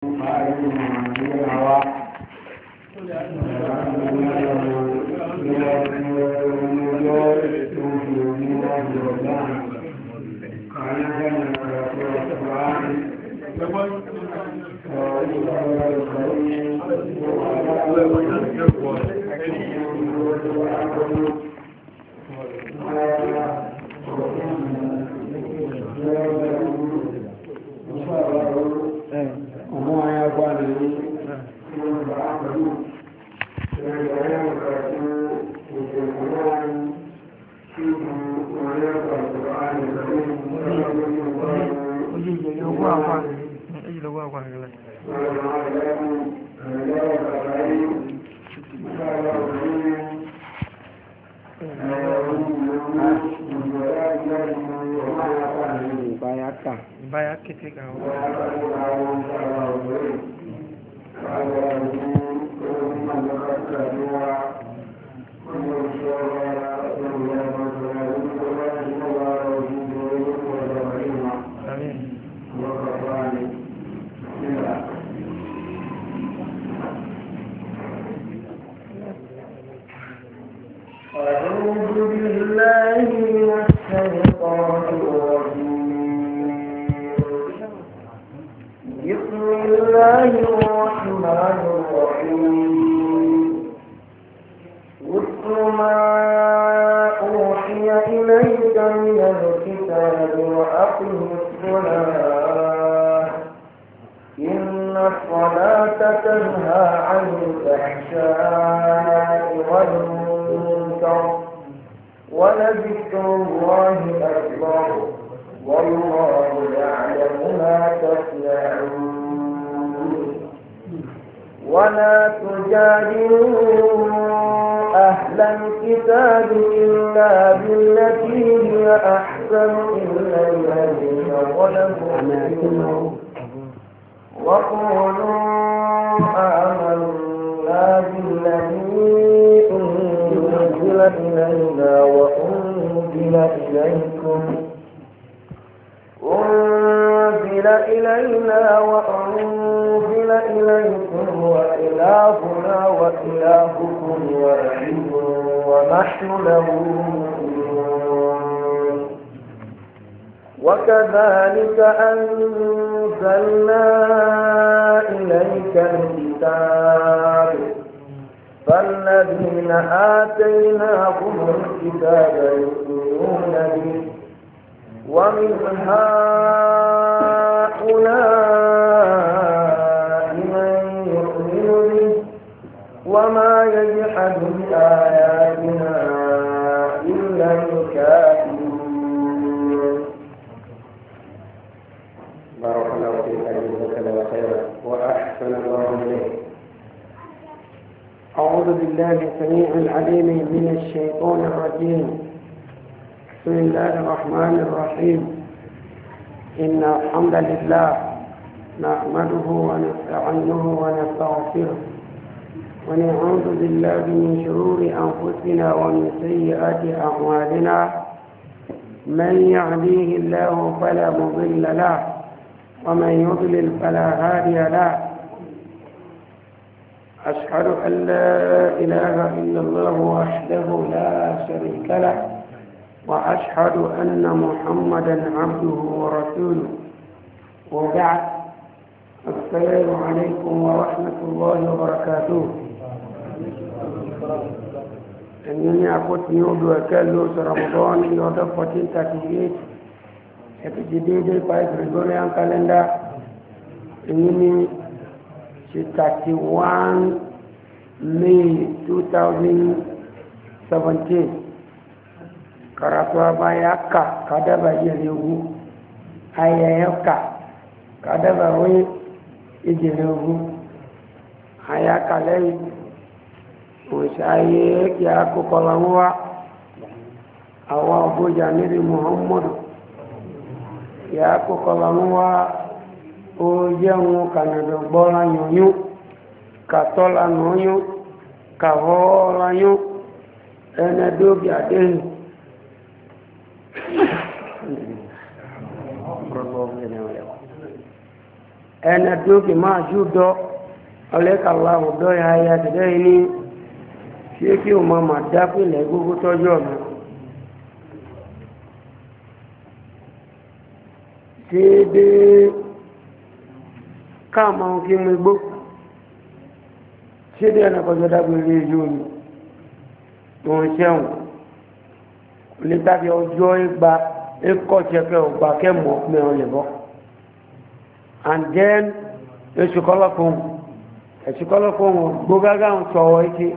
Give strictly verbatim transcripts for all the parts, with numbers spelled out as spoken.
وكذلك أنزلنا إليك الكتاب فالذين آتيناهم الكتاب يؤمنون به ومن هؤلاء من يؤمن به وما يجحد بآياتنا إلا الكافرون. بارك الله فيك جزاك الله خيرا وأحسن الله إليك. أعوذ بالله السميع العليم من الشيطان الرجيم. بسم الله الرحمن الرحيم. إن الحمد لله نحمده ونستعينه ونستغفره ونعوذ بالله من شرور أنفسنا ومن سيئات أعمالنا من يهديه الله فلا مضل له ومن يضلل فلا هادي له. أشهد أن لا إله إلا الله وحده لا شريك له وأشهد أن محمدا عبده ورسوله وبعد. السلام عليكم ورحمة الله وبركاته. إنني أقول يوم وكالوس رمضان يوم ألف وتسعمائة وثلاثين الجديد باي غريغوريان كالندا إنني thirty-one May twenty seventeen. Karatu abayaka kadaba yelewu ayayaka kadaba we ijelewu ayaka lei osaye ya kokolawa awa boja nabi Muhammad ya kokolawa o jeun kanado bola yoyu katola noyu kahola yu ene dogi aden ẹni dókè máa jú dọ́ ọlẹ́kàlá ọ̀dọ́ ya ya tẹ̀lẹ́ ní ṣé kí o máa máa dápìlẹ̀ gbogbo tọ́jú ọ̀nà ṣe dé káàmà kí mú igbó ṣe dé ẹ̀nà kọjọ́ dágbére yóò ní wọ́n ṣẹ́wọ̀n lítàbí ọjọ́ ìgbà ẹkọ̀ ṣẹ́kẹ́ ọgbà kẹ́mọ̀ mẹ́rin lè bọ́ and then ẹ̀ṣùkọ́lọ́kùn ẹ̀ṣùkọ́lọ́kùn gbógágá ń sọ̀rọ̀ ike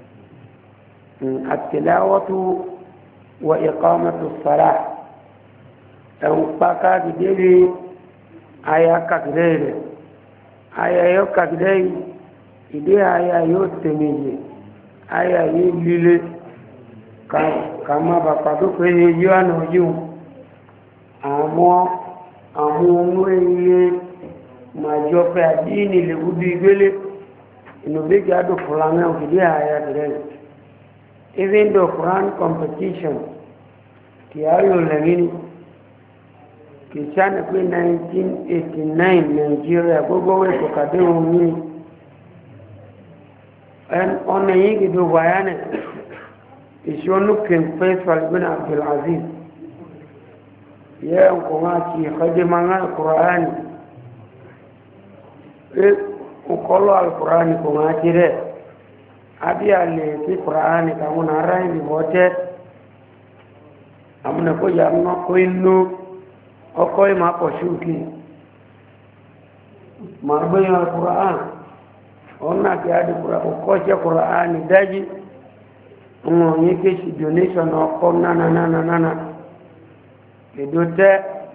àtìláwọ́tú wọ ìkọ́mẹ́tù sọ́rọ̀ ẹ̀hùn pàkà dìdérí aya kàkìdẹ́ rẹ̀ aya yóò kàkìdẹ́ yìí ìdí aya yóò tẹ̀mẹ̀yẹ aya yìí líle ká má bà pàdó pé yíò àná yíò àwọn àwọn ohun ilé màjọ pé àdínì lè wúdú ìgbélé ìnùbẹ́gì àdó fúlàmẹ́ òkìdí aya rẹ̀ even though Quran competition kì á yóò lẹ́yìn kì í sáà pé nineteen eighty nine Nigeria gbogbo wẹ̀ kò kàdé òun ní ọ̀nà yìí kìdó wáyà nẹ̀ ìṣọ́nù kìnfẹ́ Faisal Abdulaziz yẹ nǹkan àti ìkọ́jẹ́mọ́ngá Al-Qur'ani pé nkọ́lọ́ Al-Qur'ani kò máa ti rẹ̀ abi ale ti Qur'ani kamu narai ni bote amna ko jamno ko illu o ko ma ko shuki ma bayan Qur'an onna ki adi Qur'an ko je Qur'ani daji mo ni ke ci donation o ko nana nana nana ke dote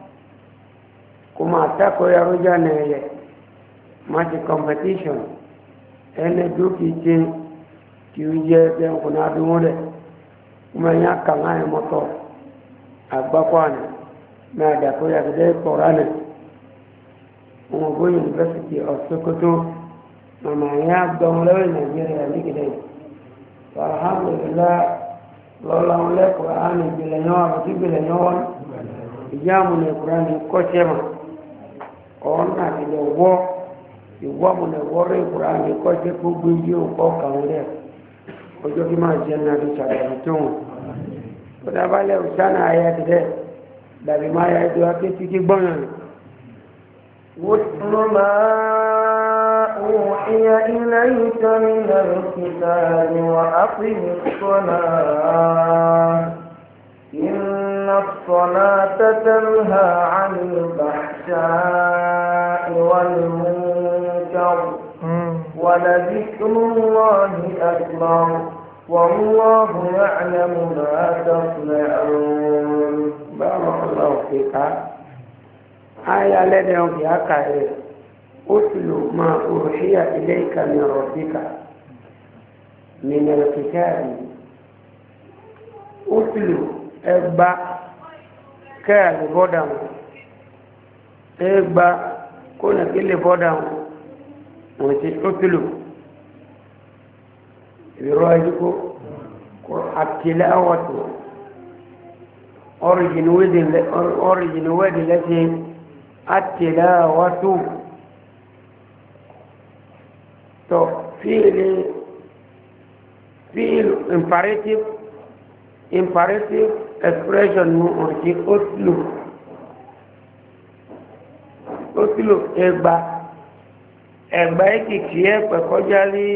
kuma ta ko ya roja ne ye ma ti competition ene duki ti kí ó jẹ́ ẹgbẹ́ ọkùnrin adúmọ́ rẹ̀ ọmọ ẹ̀yà kàńgá ẹ̀ mọ́tọ̀ àgbákọ́ àná náà dàkọ́ yàtọ̀ pọ̀rọ̀ àná ọmọ ògbó University of Sokoto màmá ẹ̀yà gbọ́n lẹ́wọ̀ Nàìjíríà nígbìdẹ̀ alhamdulillah lọ́la wọn lẹ́kọ̀ọ́ àná ìgbìlẹ̀ yẹn wà bàtí ìgbìlẹ̀ yẹn wọ́n ìjà àmúnẹ̀ kúrẹ́ ní kọ́ṣẹ́ mà ọ̀nà àtìlẹ̀ wọ́ ìwọ́ àmúnẹ̀ wọ́rẹ́ kúrẹ́ ní kọ́ṣẹ́ gbogbo yìí ò kọ́ kàwọn rẹ̀ ọjọ́ kí máa jẹ́ náà tó ṣàgbàmù tó wọn tó dábálẹ̀ òṣánà ayá ti dẹ́ dàbí máa yá ètò akéèkì kí gbọ́nà rẹ̀ واتل ما أوحي إليك من الكتاب وأقم الصلاة إن الصلاة تنهى عن الفحشاء والمنكر ولذكر الله أكبر والله يعلم ما تصنعون بارك الله فيك آية لديهم في أكاية أتل ما أوحي إليك من ربك من الكتاب أتل إبا كال بودم إبا كنا كل بودم وتي أتلو برأيكم التلاوة origin within the origin word التي التلاوة تو فعل فعل imperative imperative expression وتي أتلو أتلو إبا ẹgbà ìkìkì ẹ pẹ̀kọ́já lé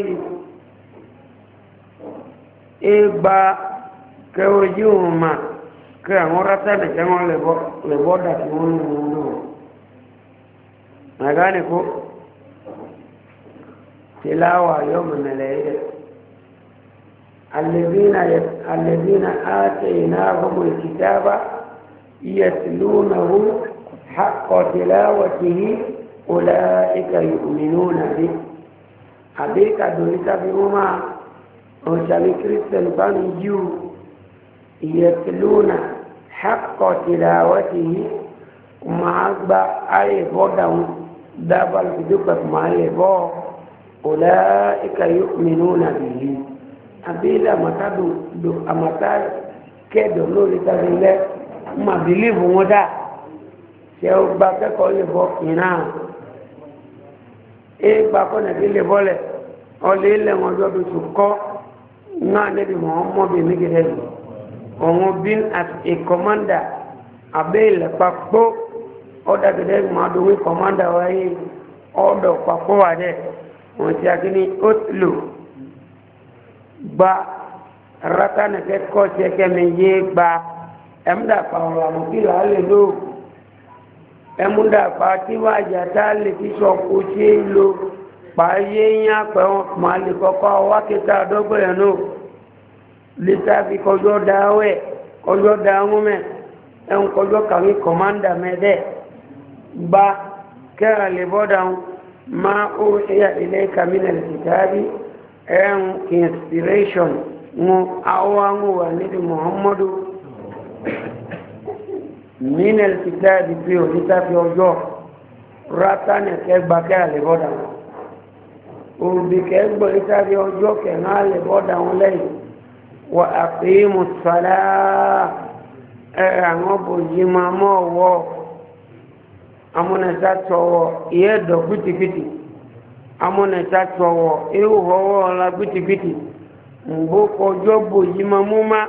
ẹgbà kẹwòjú òun mà kẹ àwọn rátà nìkẹ́ wọn lè bọ́dà tí wọ́n ní wọn lò mẹ́gáníkó tìláwà yóò mọ̀nàlẹ̀ ẹ̀ alẹ́bínà آتيناهم الكتاب يتلونه حق تلاوته أولئك يؤمنون به أبيك دولتا بهما وشامي كريستيان باني جو يتلون حق تلاوته وما أكبر أي بودهم دابل بدوكة ما يبو أولئك يؤمنون به أبيلا متى دو أمتى كدو لولتا بالله ما بيليفوا مدى ṣe ó gba kẹ́kọ̀ọ́ lè bọ́ kìnnà e gba ko na le bole o le le won do bi su ko na ne bi muhammad bi mi gele on bin as a commander abel papo o da gele ma do wi commander wa yi o do papo wa de won ti akini otlu gba rata ne ke ko che ke me ye gba emda pa wa mo ki la le lo emunda pa ti wa ja ta le ti so ko che lo pa ye yan pe won ma le koko wa ke ta do gbe no le ta bi ko jo da we ko jo da mu me en ko jo ka ni commander me de ba ka le bodan ma o ya ilayka min al-kitabi en inspiration mu awangu wa nabi muhammadu min al-kitabi fi lita fi ojo ratane ke gba ke le bodan o bi ke gbo lita fi ojo ke na le bodan le wa aqimus salah e àwọn boji ma mo wo amuna za to ye do pitikiti amuna za to e ho la pitikiti mbo ko jobo yi ma mu ma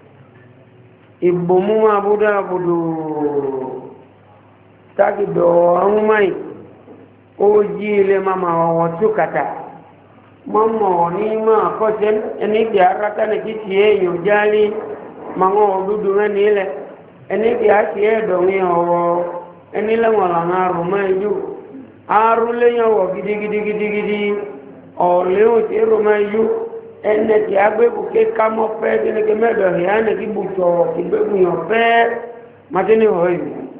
ibo mu ma buda budu taki do amumai o ji le mama wo tukata mama ni ma ko ten eni di arata ne kiti e yo jali mango dudu ngani le eni di asi e do ngi o eni la wala ngaru mayu aru le yo gidi gidi gidi gidi o le o ti ro mayu ene ti agbe bu ke kamo pe de ke medo ya ne ki bu to ki be bu yo pe matini hoyi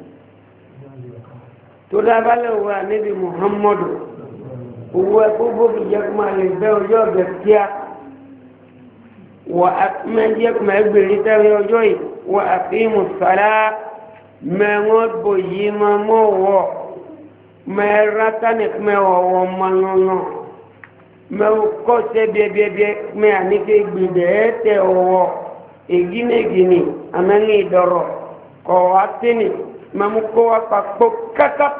to da bale wa nabi muhammadu huwa kubu bi yakma le be o yo be kia wa akman yakma be li ta yo joyi wa aqimus salat ma ngod bo yima mo wo ma ratane me wo manono me ko se bie bie bie me anike gbide te wo egine gini amani doro ko atini mamu ko apa ko kaka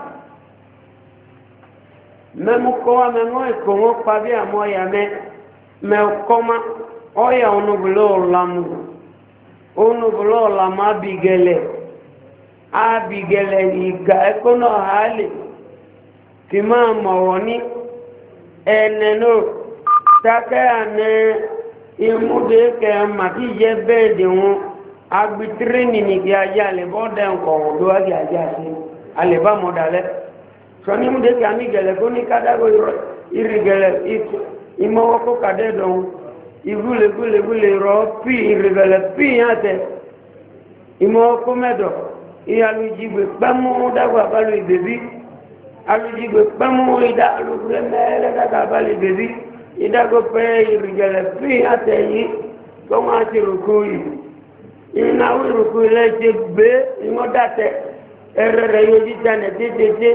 mamu ko amengo e ko mo pa bi amoya me me koma oya onu bulo lamu onu bulo lama bigele abigele ni ga ekono hali kima mawoni eneno take ane imude ke mati je bede won agbitrini ni ki aja le bode nko do aja aja si ale ba modale so ni mude ke ami gele ko ni kada go irigele it imo ko kade don igule gule gule ro pi irigele pi ate imo ko medo iyalu jigbe pamu dagwa balu ibebi alujigbe pamu ida alugre mele daga bali bebi ida go pe irigele pi ate yi ko ma ti rukuyi ina wi rukuyi le je gbe imo date erere yoji tane tete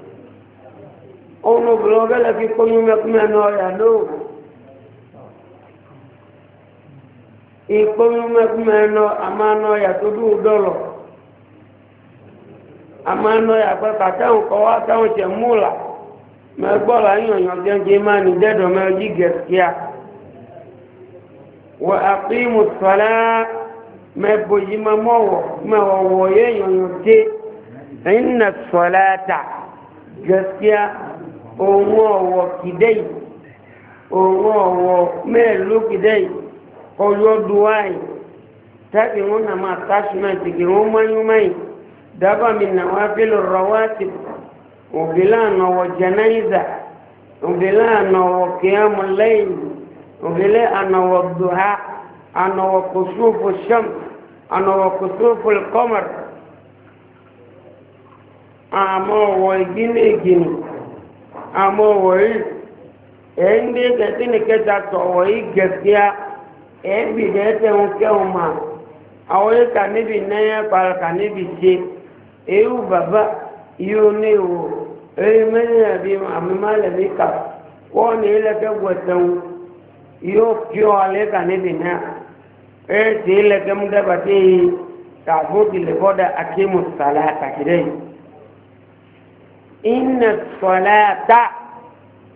ono bloga la ki ko yume kuma no ya no e ko yume kuma no amano ya to du dolo amano ya pa kata ko wa ta o je mula me gbo la yan yan je je ma ni dedo me ji gaskiya wa aqimus salat me boji ma mo me wo ye yan yan je inna salata gaskiya owo owo kidai owo owo me lu kidai oyo duai taki ngona ma attachment ki ngoma yumai daba min nawafil rawatib وبلان وجنائزة وبلان وقيام الليل وبلان والضحى أنا وكسوف الشمس أنا وكسوف القمر أما وجيني جيني أما وي عندي كتير كذا توي جزيا أبي ده تونكهما أول كنبي نيا قال كنبي شيء إيو بابا iyo ni o e menya bi amimale bi ka won ile ke gwetan yo kyo ale ka ni bina e ti ile ke mu daba ti ta bodi le boda akimu salata kidai inna salata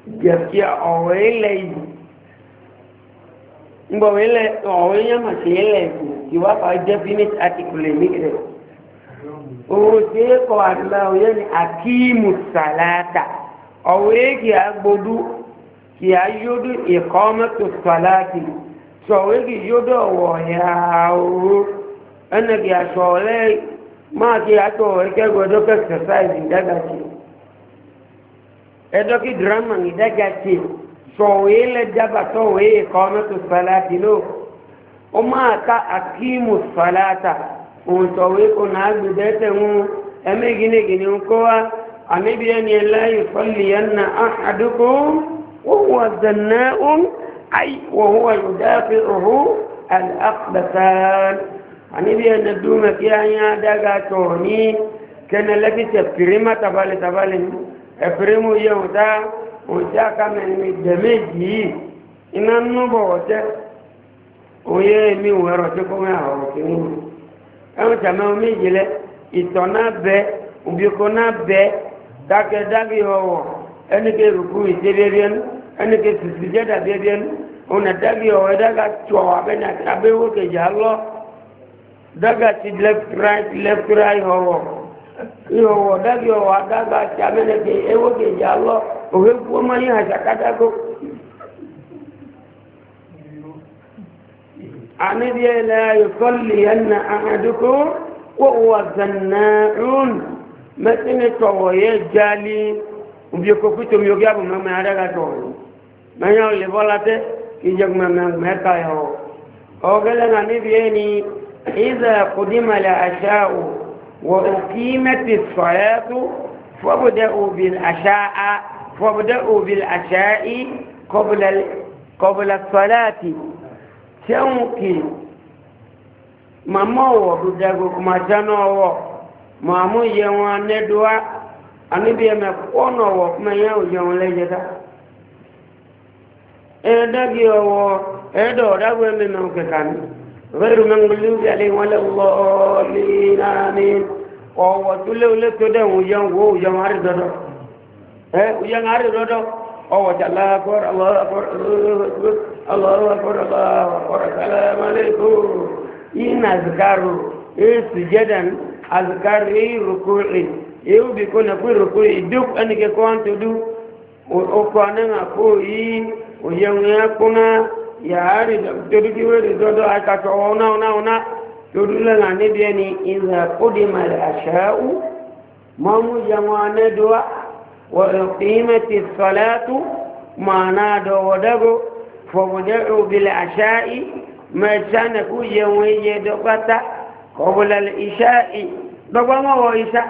gaskiya ọ̀wẹ́ ilẹ̀ yìí ngbọ̀wẹ́ ilẹ̀ ọ̀wẹ́ yẹn mà sí ilẹ̀ yìí kí wá fà definite article ní rẹ̀ owó tí ó kọ́ àdúrà òye ni akíìmù sàlátà ọ̀wẹ́ kì á gbódú kì á yódú ìkọ́mẹ́tò sàlátì sọ̀wẹ́ kì yódú ọ̀wọ̀ yàwó ẹnì kì á sọ̀rẹ́ máa kì á sọ̀rọ̀ ẹ̀kẹ́gbẹ̀dọ́ exercise ìdágàtì ẹ̀dọ́kì drama ìdágàtì sọ̀wẹ́ lẹ́ dábàá sọ̀wẹ́ ìkọ́mẹ́tò sàlátì ló ó máa ká akíìmù sàlátà òun sọ̀wé kò náà gbèdẹ́tẹ̀ ń ẹ̀mí gínigíní ń kó wa àmìbí ẹni ẹláyè fọ́lìyàn àdúkò wọ́wọ́ zẹ̀nà ń àì wọ́wọ́ ìdáfẹ́ òhú àkbẹ̀sán àmìbí ẹni dúmẹ̀ kí a yá dága tọ̀ ní kẹ́nẹ̀lẹ́kì tẹ̀ pìrímà tabali tabali ẹ̀pìrímù yẹ òun tá òun tí a ká mẹ́rin dẹ̀méjì yìí iná núbọ̀ ọ̀tẹ́ òun yẹ mi wẹ̀rọ̀ tí kò mẹ́ àwọn òkè ń wù ẹ̀wọ̀n tàmí ọmọ méjì lẹ ìtọ̀ náà bẹ òbíkọ náà bẹ dákẹ́ dákẹ́ ọwọ́ ẹnìkẹ́ rúkú ìṣe bẹ́ẹ̀ ẹnìkẹ́ tùtù jẹ́dà bẹ́ẹ̀ ọ̀nà dákẹ́ ọwọ́ ẹ̀dáka tọ̀ abẹ́nà abẹ́wò kejì alọ́ dákẹ́ ti left right left right ọwọ́ ìhọwọ́ dákẹ́ ọwọ́ adáka ti abẹ́nàkẹ́ ẹwọ́ kejì alọ́ òwe kú ọmọ yín àṣàkádákọ́. عنبي لا يصلين أحدكم وهو زناعون مثل توي جالي وبيكو كتم يجاب ما ما هذا كتوي ما يقول لبلاته يجاب ما ما ما كايو أقول لنا نبيني إذا قدم العشاء وأقيمت الصلاة فابدأوا بالعشاء فابدأوا بالعشاء قبل قبل الصلاة sẹ́wọ̀nkì màmá ọ̀wọ̀ dùdàgò kùmàjánà ọ̀wọ̀ màmú yẹ wọn anẹ́dùá àníbi ẹ̀mẹ̀ kọ́nà ọ̀wọ̀ fún ẹ̀yà òjò wọn lẹ́jẹ̀dá ẹ̀ẹ́dàgì ọ̀wọ̀ ẹ̀ẹ́dọ̀ ọ̀dàgò ẹ̀mẹ̀ mẹ́wọ̀n kẹta ní rẹ́rù mẹ́ngolú gẹ̀lẹ́ wọn lọ́ọ̀lì náà ní ọ̀wọ̀ tó léwọlé tó dẹ̀ òjò wọn òjò wọn àrídọ́dọ́ ẹ̀ òjò wọn àrídọ́dọ́ ọ̀wọ̀ tàlá akọ́r Allahu akbar Allahu akbar Allahu akbar assalamu alaykum in azkaru e sujadan azkar e ruku'i e ubi kona ku ruku'i duk anike ko anto du o ko ananga ko yi o yanya kuna ya ari do du diwe do do aka to ona ona ona do du la ngane bi ni iza qudima al asha'u mamu jamane doa وقيمت الصلاة معنا دودغو فبدأوا بالعشاء ما كانوا يومي دقتا قبل العشاء دقما هو عشاء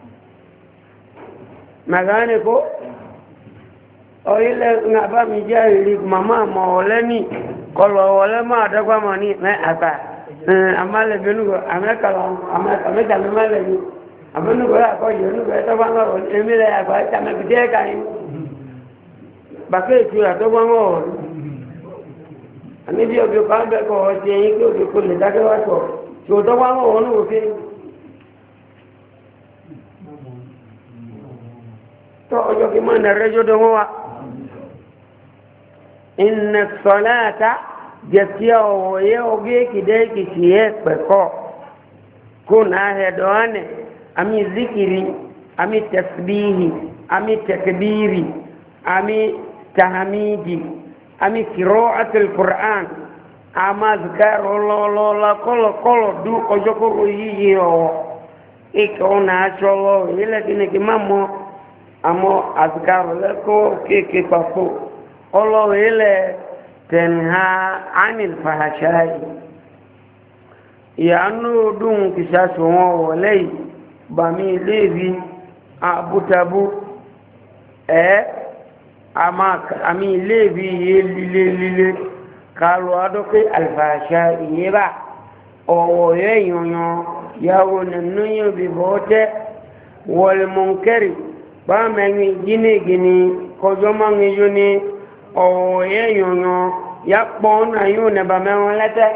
مغانيكو او إلا نبا مجاهلك ماما مولاني قالوا ولا ما دقما ني ما أتا أما لبنو أما كلام أما أما كلام لبنو àmọ́nù kọ́ àkọ́ yìí onú kọ́ ẹ̀tọ́ bá ń rọ̀ èmi lẹ́yìn àgbà ìtàmẹ́ fi dẹ́ ẹ̀ka yìí bàkẹ́ ìtura tó bá ń rọ̀ ọ̀rọ̀ àníbi òbí kan bẹ́ẹ̀ kọ́ ọtí ẹyin kí òbí kò lè dákẹ́ wá sọ tí ó tọ́ bá ń rọ̀ ọ̀nù òfin tó ọjọ́ kí máa nẹ̀rẹ́ jọ́ dán wá ìnà sọ̀láàtà jẹ̀sí ọ̀wọ̀ yẹ ọgẹ́ kìdẹ́ kìsì yẹ pẹ̀kọ́ kó náà hẹ̀dọ̀ ánẹ̀ ami zikiri ami tasbihi ami takbiri ami tahmidi ami qira'atul qur'an ama zikaro lo lo la kolo kolo du ojoko yiyi o iko na cholo ile kini kimamo amo azkaro le ko keke papo olo ile tenha anil fahashai yanu dun kisaso won wole bami levi abutabu eh ama ami levi lile lile kalu adoke alfasha yeba owo yeyoyo yawo nanu bi bote wal munkari ba meni gine gine kojo mangi yuni owo yeyoyo yakpo na yune ba mewon lete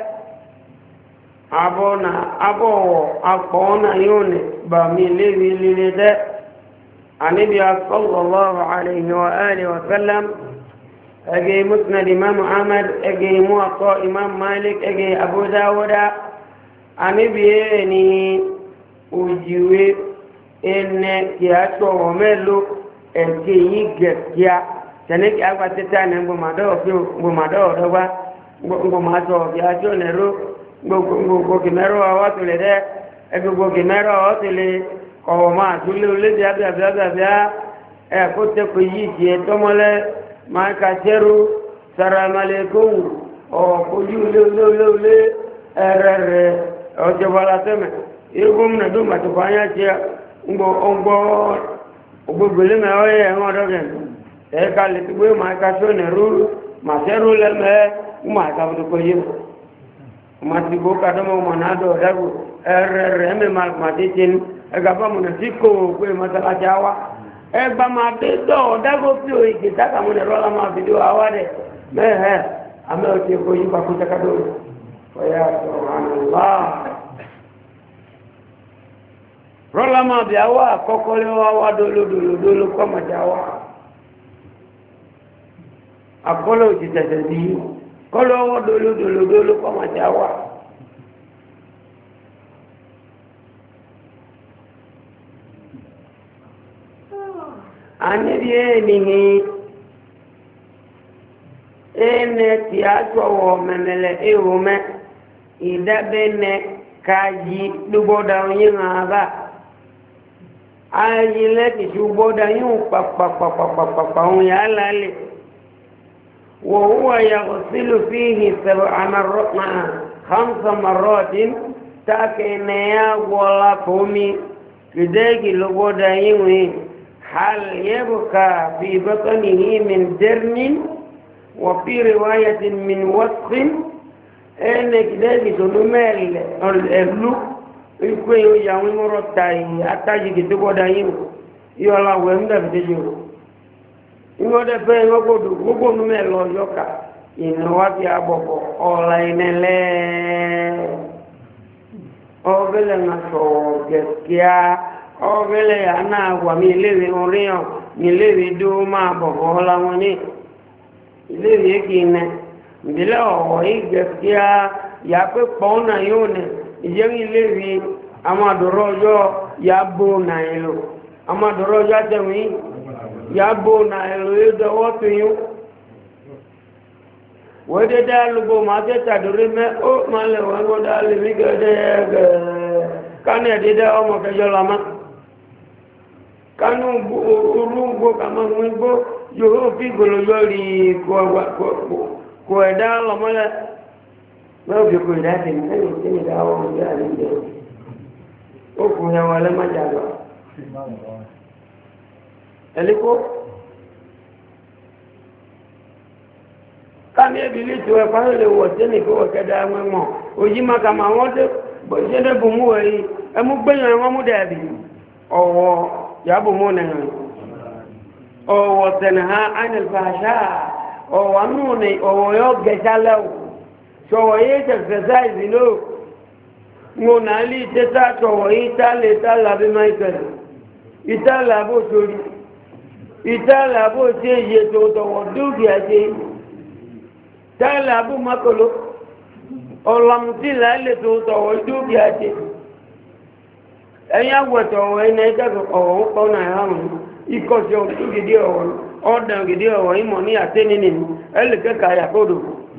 abona abo akpona yone ba mi lewi lile de النبي صلى الله عليه وآله وسلم أجي مسند إمام أحمد أجي موطأ إمام مالك أجي أبو داود النبي ني ujiwe ene kiacho omelu eke yigekia tene ki agba teta ne ngbo mado fi ngbo mado doba ngbo mado kiacho nero ngbo ngbo kimero awa to le de ngbo kimero o to le ko ma tule le bia bia bia bia e ko te ko yi je to mole ma ka cheru salam aleikum o ko yu le le le erere o je wala teme irugum na do ma to fanya che ngbo ngbo ogbele me o ye won do gen e ka le gbe ma ka so ne ru ma se ru le me ma ka do ko yin ma ti go ka do mo na do da go er re me ma ma ti tin e ga ba mo na ti ko gbe ma ta la jawa e ba ma de do da go pi o ike ta ka mo ne ro la ma video awa de me he ame o ti ko yi ba ku ta ka do wa ya subhanallah rọ́lámà bí a wá àkọ́kọ́ lé wá wá dólódòlódó ló kọ́ màjá wá àkọ́lọ̀ òjì tẹ̀tẹ̀ sí kọ́lọ̀ wá dólódòlódó ló kọ́ màjá wá a níbi ẹnìyí ẹnẹ tí a tọwọ́ mẹ́mẹ́lẹ̀ ihò mẹ́ ìdábẹ́nẹ káyí lúgbọ́dá oyin àbá ayé lẹ́kì tí ó gbọ́dá yíò pàpàpàpàpàpà ohun yà lálẹ̀ wọ́n wọ́n yàgò sílù fi hì sẹ̀rọ̀ àmàrọ̀mà hamsa marọ́dín tákẹ̀ẹ́nẹ́yà wọ́lá fòmí kìdẹ́gì ló gbọ́dá yíò yìí hal yẹ́bùká fi bọ́tọ́nì yìí min dẹ́rnin wọ́n fi rìwáyàtìn min wọ́sìn ẹnẹ kìdẹ́gì tó ló mẹ́rin ẹ̀lú ikú yóò yà wọ́n mọ́rọ̀ tàyí àtàjìgì tó gbọ́dá yìí yọ́la wẹ̀ ń dẹ̀bẹ̀ tẹ́jì rò ìwọ́dẹ̀ fẹ́ ìwọ́gbọ́dọ̀ gbogbo númẹ̀ lọ yọ́ka ìnáwá fi àbọ̀bọ̀ ọ̀la ìnẹ̀lẹ́ ọ̀gẹ́lẹ̀ ń sọ̀rọ̀ gẹ̀kíá ọ̀gẹ́lẹ̀ yà náà wà mí iléèwé oríyàn ní iléèwé dó máa bọ̀bọ̀ ọ̀la wọn ní iléèwé kì í nẹ ìdílé ọ̀wọ̀ yìí gẹ̀kíá yà pé pọ́nà yóò nẹ ìjẹ́ iléèwé amadọ̀rọ̀ ọjọ́ yà bó náà lò amadọ̀rọ̀ ọjọ́ àtẹ̀wé yà bó náà lò yóò dọwọ́ tó yó wọ́n dé dá lóbo máa tẹ́ tàdórí mẹ́ ó máa lè wọ́n gbọ́ dá lè mí gẹ́gẹ́ gẹ́gẹ́ kánú ẹ̀dí dá ọmọ kẹjọ lọ́mọ kánú orú gbó kàmọ́ ń gbó yóò fi gbòlójọ́ rí kò ẹ̀dá lọ́mọ́lẹ́ wọ́n fi kò ìdá tèmi lẹ́yìn tí mi dáwọ́ ọmọdé àlejò ó kù yẹn wọlé mọ́jà lọ ẹ̀lẹ́kọ́ kámi ebili tó ẹ fáwọn lè wọ sẹni kó wọkẹ dá ẹwọn mọ òyì má kàmá wọn dé bọ̀dé bò mú wẹ̀ yìí ẹmú gbẹ̀yìn ẹwọn mú dàbí ọwọ́ yàbò mú nìyẹn ọwọ́ sẹni ha ánìlfàṣà ọwọ́ nù ní ọwọ́ yọ gẹ̀ṣà lẹ́wọ̀ sọwọ́ yìí tẹ̀sẹ̀sáìsì ló mo nà á lè tẹ́tà sọwọ́ yìí tá lè tá làbí máìkẹ̀lì ìtá làbò torí ìtá làbò tí èyí tó tọwọ́ dúkìá ṣe tẹ́lẹ̀ abú makolo ọ̀làmùtí láìlè tó tọ̀wọ̀ dúkìá jẹ́ ẹ̀yìn àwọ̀tọ̀ ọ̀wọ̀ ẹ̀nà ẹ̀kẹ́kọ̀ ọ̀wọ̀ ń kọ́ náà hàn ikọ̀sí ọ̀tún gidi ọ̀wọ̀ ọ̀dàn gidi ọ̀wọ̀ ìmọ̀ ní àtẹ́ni nìyí ẹ̀lẹ́kẹ́kà àyàkódò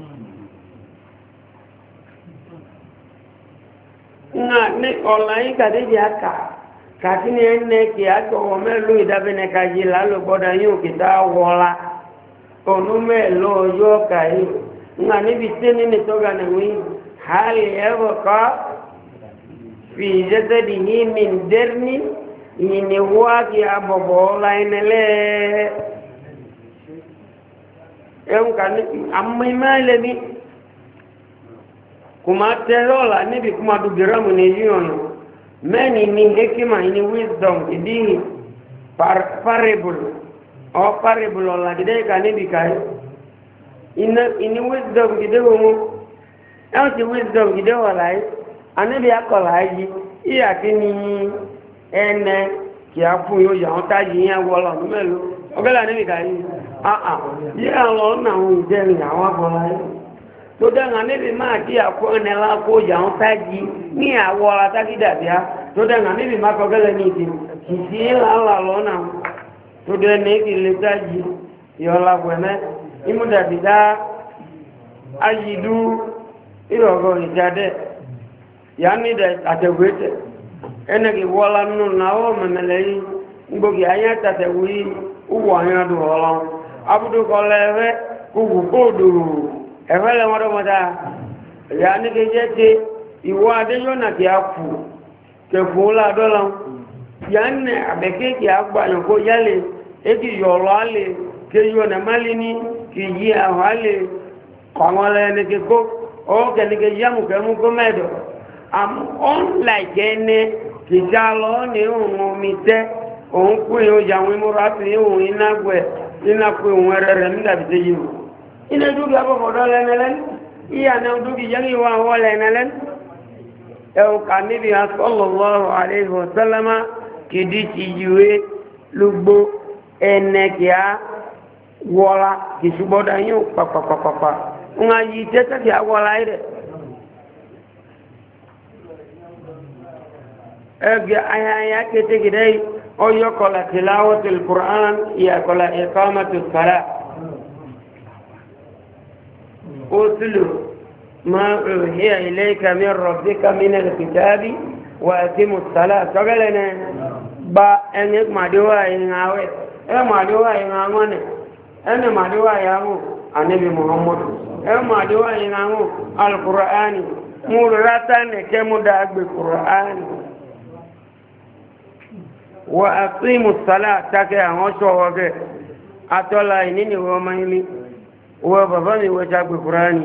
ní ọ̀làyìn kàdéjì àkà kàtí ní ẹ̀nẹ́ kì á tọ̀wọ̀ mẹ́lú ìdábẹ́nẹ́ka yìí lálùgbọ́dà yóò kìtà wọ́lá ọ̀nù mẹ́lọ ọjọ́ kàí ńlá níbi tí nínú tọ́gà nàwí hàlì ẹ̀rọ ká fi ìjẹ́sẹ̀dì yìí mi dẹ́rní ìyìnwó kí a bọ̀bọ̀ láìnẹ́lẹ́ ẹ̀hùn ká ní àmìmẹ́lẹ́ ní kò máa tẹ́rọ ọ̀la níbi kó máa dùgbẹ̀rẹ̀ mù ní yí ọ̀nà mẹ́ni ní hekima ní wisdom ìdí parable or parable or like they can be kai in in wisdom gide wo else wisdom gide wo lai anabi akola yi iya kini ene kì á fún yóò yà wọn táyì yẹn wọ lọ mẹ́lò ọgẹ́lá níbi kàyí àà yí àlọ́ náà ń jẹ́rìn àwọn agbọ́lá yìí tó dẹ́nà níbi máa kí àkó ẹnẹ́lá kó yà wọn táyì ní àwọ̀ ọ̀la táyì dàbíá tó dẹ́nà níbi máa kọ́gẹ́lẹ́ ní ìdí kì í sí ìlànà lọ́ náà tó dẹ́nà èkì lè táyì yọ̀ọ́lá wẹ̀mẹ́ ìmúdàbí dá ayìdú ìrọ̀gọ́ ìjádẹ́ yà ní àtẹ̀wétẹ̀ ẹnẹ́gì wọ́lá nínú náwó mẹ́mẹ́lẹ́ yìí gbogbo ayé tàtẹ̀wé yìí uwu anya do hola abudu kolewe uwu kodo efele modo mota ya ni kejete iwa de yona ki afu ke fula dola ya ne abeke ki agba yan ko yale e ki yolo ale ke yona malini ki yi awale komole ne ke ko o ke ni ke yamu ke mu ko medo am on like ene ki jalo ni o mi te òun kú ìhun ìyàwó ìmúra sí ìhun iná gbẹ̀ iná kú ìhun ẹrẹ rẹ̀ ní dàbí tẹ́yìn o iná dúkìá bọ̀bọ̀dọ́ lẹ́nẹ́lẹ́n ìyà náà dúkìá yẹn ìwà àwọ̀ lẹ́nẹ́lẹ́n ẹ̀wù kà níbi asọ́lọ̀lọ́rọ̀ àlẹ́hùn sẹ́lẹ́mà kìdí ti yìwé lùgbò ẹnẹ́kìá wọ́lá kìsùgbọ́dá yóò pàpàpàpàpà ń ayí tẹ́tẹ́ kìá wọ́lá rẹ̀ ẹgbẹ́ ayáyá kétékìdẹ́ أو يقول تلاوة القرآن يقول إقامة الصلاة أتل ما أوحي إليك من ربك من الكتاب وأتم الصلاة فقالنا با أنك ما دوا ينعوي أنا ما دوا ينعوي أنا ما دوا ينعوي النبي محمد أنا ما دوا ينعوي القرآن مرتان كمدى بالقرآن wa aqimu salat take àwọn so woge atola inini wo mayili wo baba mi wo jagbe qur'ani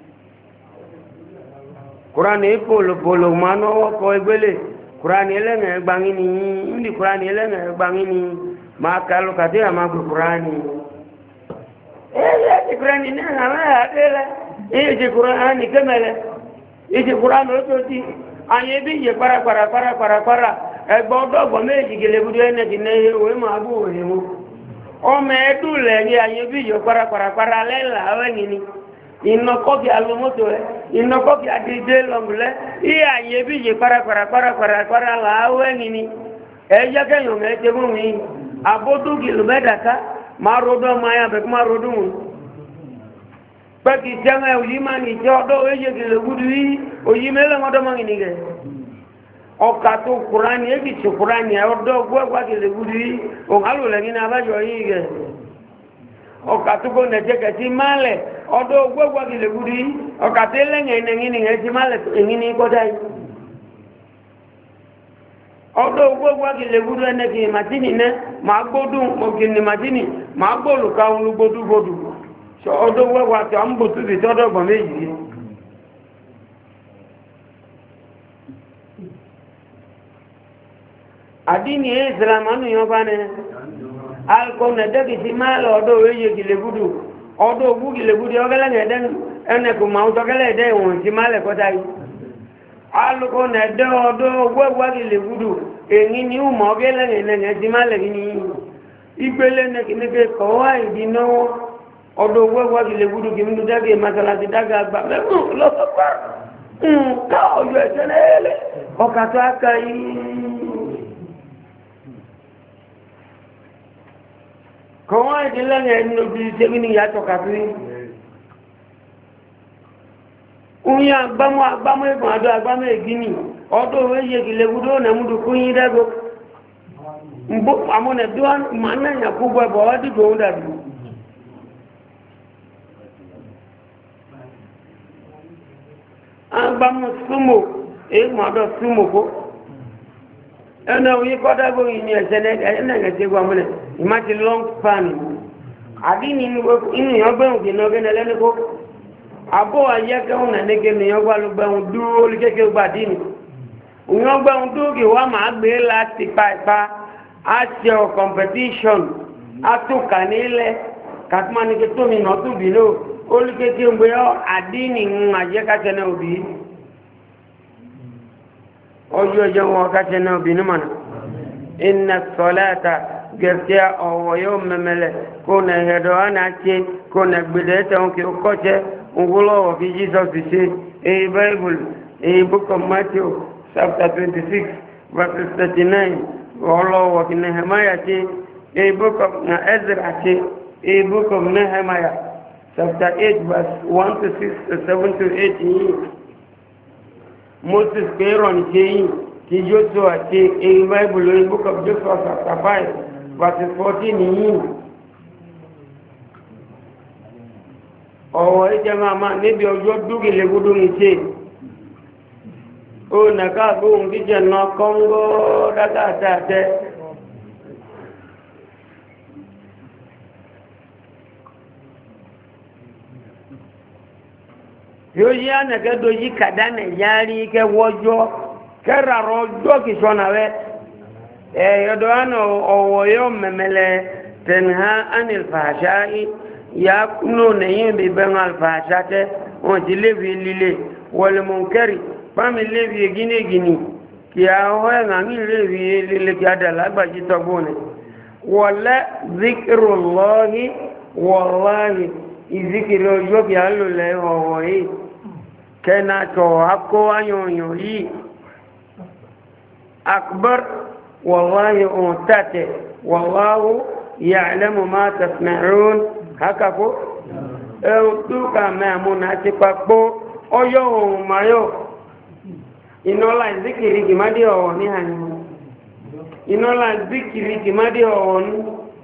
qur'ani polo polo mano ko egbele qur'ani elenge gbangini ndi qur'ani elenge gbangini ma kalu kati ama qur'ani eh ya qur'ani ne na adela eh je qur'ani kemele eh je qur'ani ototi aye bi ye para para para para para ẹgbọ́ ọdọ́gbọ̀ méjì gẹlẹ́bùdó ẹnẹ́gì ní ìwé máa bú òhìn mú ọmọ ẹdúlẹ̀ ní ayé bí yọ parapara lẹ́la ẹ̀yìn ni iná kọ́kì alómọ́tò ẹ̀ iná kọ́kì adìdé lọ́mùlẹ́ iye ayé bí yẹ parapara láwọ́ ẹ̀yìn ni ẹ̀yẹ́ kẹ́yàn mẹ́tẹ́ mú mi abódú kìlómẹ́tàká máa rodó ọmọ ayé àbẹ̀kú máa rodó mú pẹ́kì jẹ́mọ̀ òyí máa ní jẹ́ ọdọ́ ẹ̀yẹ gẹlẹ́bùdó yìí òyí mẹ́lẹ́ ọkà tó kùránì ébì tí kùránì ọdọ́ gbọ́gbà kìlẹ̀ gúdú yìí òun alùlẹ̀ ní abájọ yìí gẹ̀ ọkà tó kó nẹ̀jẹ́ kẹtí málẹ̀ ọdọ́ gbọ́gbà kìlẹ̀ gúdú yìí ọkà tó lẹ́yìn ẹ̀nẹ̀yìn ní ẹtí málẹ̀ èyí ní kọ́dá yìí ọdọ́ gbọ́gbà kìlẹ̀ gúdú ẹnẹ́kì màtínì nẹ́ máa gbódùn òkìní màtínì máa gbóòlù káwọn gbódúgbódù ọdọ́ gbọ́gbà tó à ń bò túbì tọ́dọ̀ gbọ̀n méjì adini islam anu yobane alko na dagi ti mal odo weye gilegudu odo bu gilegudu ogala ngeden ene ko ma ogala de won ti male ko dai alko na de odo gwa gilegudu eyin ni u mo ogala ngene ne ti male ni ipele ne kini ke ko wa idino odo gwa gilegudu kimindu dagi masala ti daga gba me lo so pa mm ka ojo esenele o ka to akai kọ́wọ́n ìdílé ẹni ojú ṣébí ní ìyàtọ̀ kàfí oyin agbámọ́ agbámọ́ ẹgbọ̀n àdó agbámọ́ ègínì ọdọ́ òwe yẹ kìlẹ̀ gúdó nẹ̀múdù kú yí dẹ́gbó mbó àmúnẹ̀dó màánàyà kú gbọ́ ẹ̀bọ̀ ọ́ dìgbò ń dàbí agbámọ́ súnmò ẹgbọ̀n àdó súnmò kó ẹnà òyìn kọ́dágbó yìí ní ẹ̀ṣẹ́ ẹ̀ẹ́nẹ̀gẹ̀ẹ́sẹ̀ gbàmúnẹ̀ ìmáti long span àdínì inú ìyọ́gbẹ̀hùn kì náà gẹ́nà lẹ́nìkó àbó ayẹ́kẹ́hùn nẹ̀ẹ́gẹ́ ní ìyọ́gbẹ̀hùn dúró olùkẹ́kẹ́ gbà dínì ìyọ́gbẹ̀hùn dúkì wá máa gbé láti pàìpá àti ọ̀ competition àtúkà nílẹ̀ kàtúmánìkẹ́ tómi náà tó bì ló olùkẹ́kẹ́ gbé àdínì ń àjẹ́kàtẹ́ náà òbí ọjọ́ ọjọ́ wọn kàtẹ́ náà òbí ní mọ̀nà إن الصلاة جرتيا أو يوم مملة كنا هدوانا شيء كنا بداية أنك أكوشة ونقوله في جيسوس بشيء إيه بايبل إيه book of Matthew chapter twenty-six verse thirty-nine والله وفي نهماية شيء إيه book of Ezra شيء إيه book of Nehemiah chapter eight verse one to six to seven to eight Moses Peron شيء Ti Joshua ti in Bible in book of Joshua chapter five verse fourteen yìí. Ọ̀wọ̀ ìjẹ́ máa máa níbi ọjọ́ dúgìlẹ̀ gúdú ní ṣe. Ó nàká gbóhùn kíjẹ̀ náà kọ́ngọ́ dáadáa. Yóò yí ànàkẹ́dọ̀ yí kàdánà yárí kẹ́ wọ́jọ́. Kẹ́rà rọjọ́ kì sọ́nà rẹ̀ ẹ̀yọ̀dọ̀ ánà ọ̀wọ̀ yóò mẹ́mẹ́lẹ̀ tẹ̀nà ánìlfàṣá ya kúnnò nẹ̀yìn bí bẹ́ẹ̀ alfàṣá tẹ́ wọ́n ti lébi lílé wọlẹ̀mọ̀kẹ́rì pàmì lébi gínégíní kí a họ́ ẹ̀nà ní lébi lílé kí a dà lágbàjí tọ́gbọ́n ni wọlé zikirùlọ́hì wọláhì ìzikiri ọjọ́ kí a lò lẹ́ ọ̀wọ̀ yìí kẹ́nà tọ̀ akó ayọ̀yọ̀ yìí أكبر والله أمتاته والله يعلم ما تصنعون هكذا أوتوك ما مناتقكو أيوه ما يو إن الله ذكري كما دي أوني هني إن الله ذكري كما دي أوني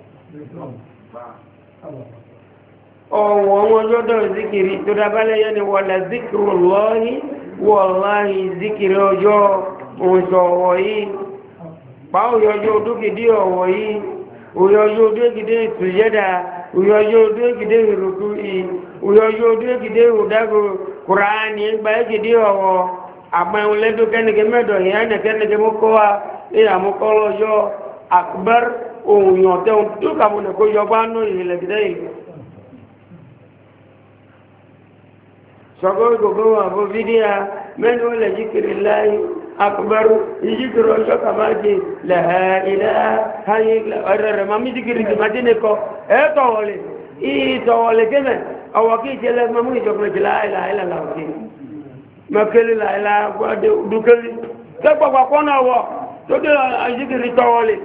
أو وجود ذكري تدبل يعني ولا ذكر الله والله ذكر جو òṣò ọ̀wọ̀ yìí pa òyọjọ́ odókèdé ọ̀wọ̀ yìí òyọjọ́ odókèdé ìtùjẹ́dà òyọjọ́ odókèdé ìrùkú yìí òyọjọ́ odókèdé ìrùdágò kùránì ẹgbà ẹ́kèdé ọ̀wọ̀ àmàun lẹ́dọ́ kẹ́nìkẹ́ mẹ́dọ̀ ìyánà kẹ́nìkẹ́ mọ́kọ́wà ìyàmọ́kọ́lọ́jọ́ akbar òyàn tẹ́un tó kàmùnà kó yọgbá náà ìrìnlẹ̀gẹ́dẹ́ yìí sọgọ́ gbogbo àbò fídíà mẹ́nu lè jíkiri láyé akbaru ìjíkiri ọjọ́ kàmájì lẹ́ẹ̀ẹ́lẹ́ ayé ọ̀rẹ́ rẹ̀ máa mí jíkiri jìmájí nìkọ ẹ́ tọ̀wọ̀lẹ̀ ìtọ̀wọ̀lẹ̀ gẹ́mẹ̀ ọwọ́ kí ìjẹ́lẹ̀ mọ́mú ìjọkùnrin láìláìláìláìláì mẹ́kẹ́lẹ̀ láìláì dúkẹ́lẹ̀ kẹ́gbọ̀gbọ̀ kọ́nà wọ̀ tó dé ìjíkiri tọ̀wọ̀lẹ̀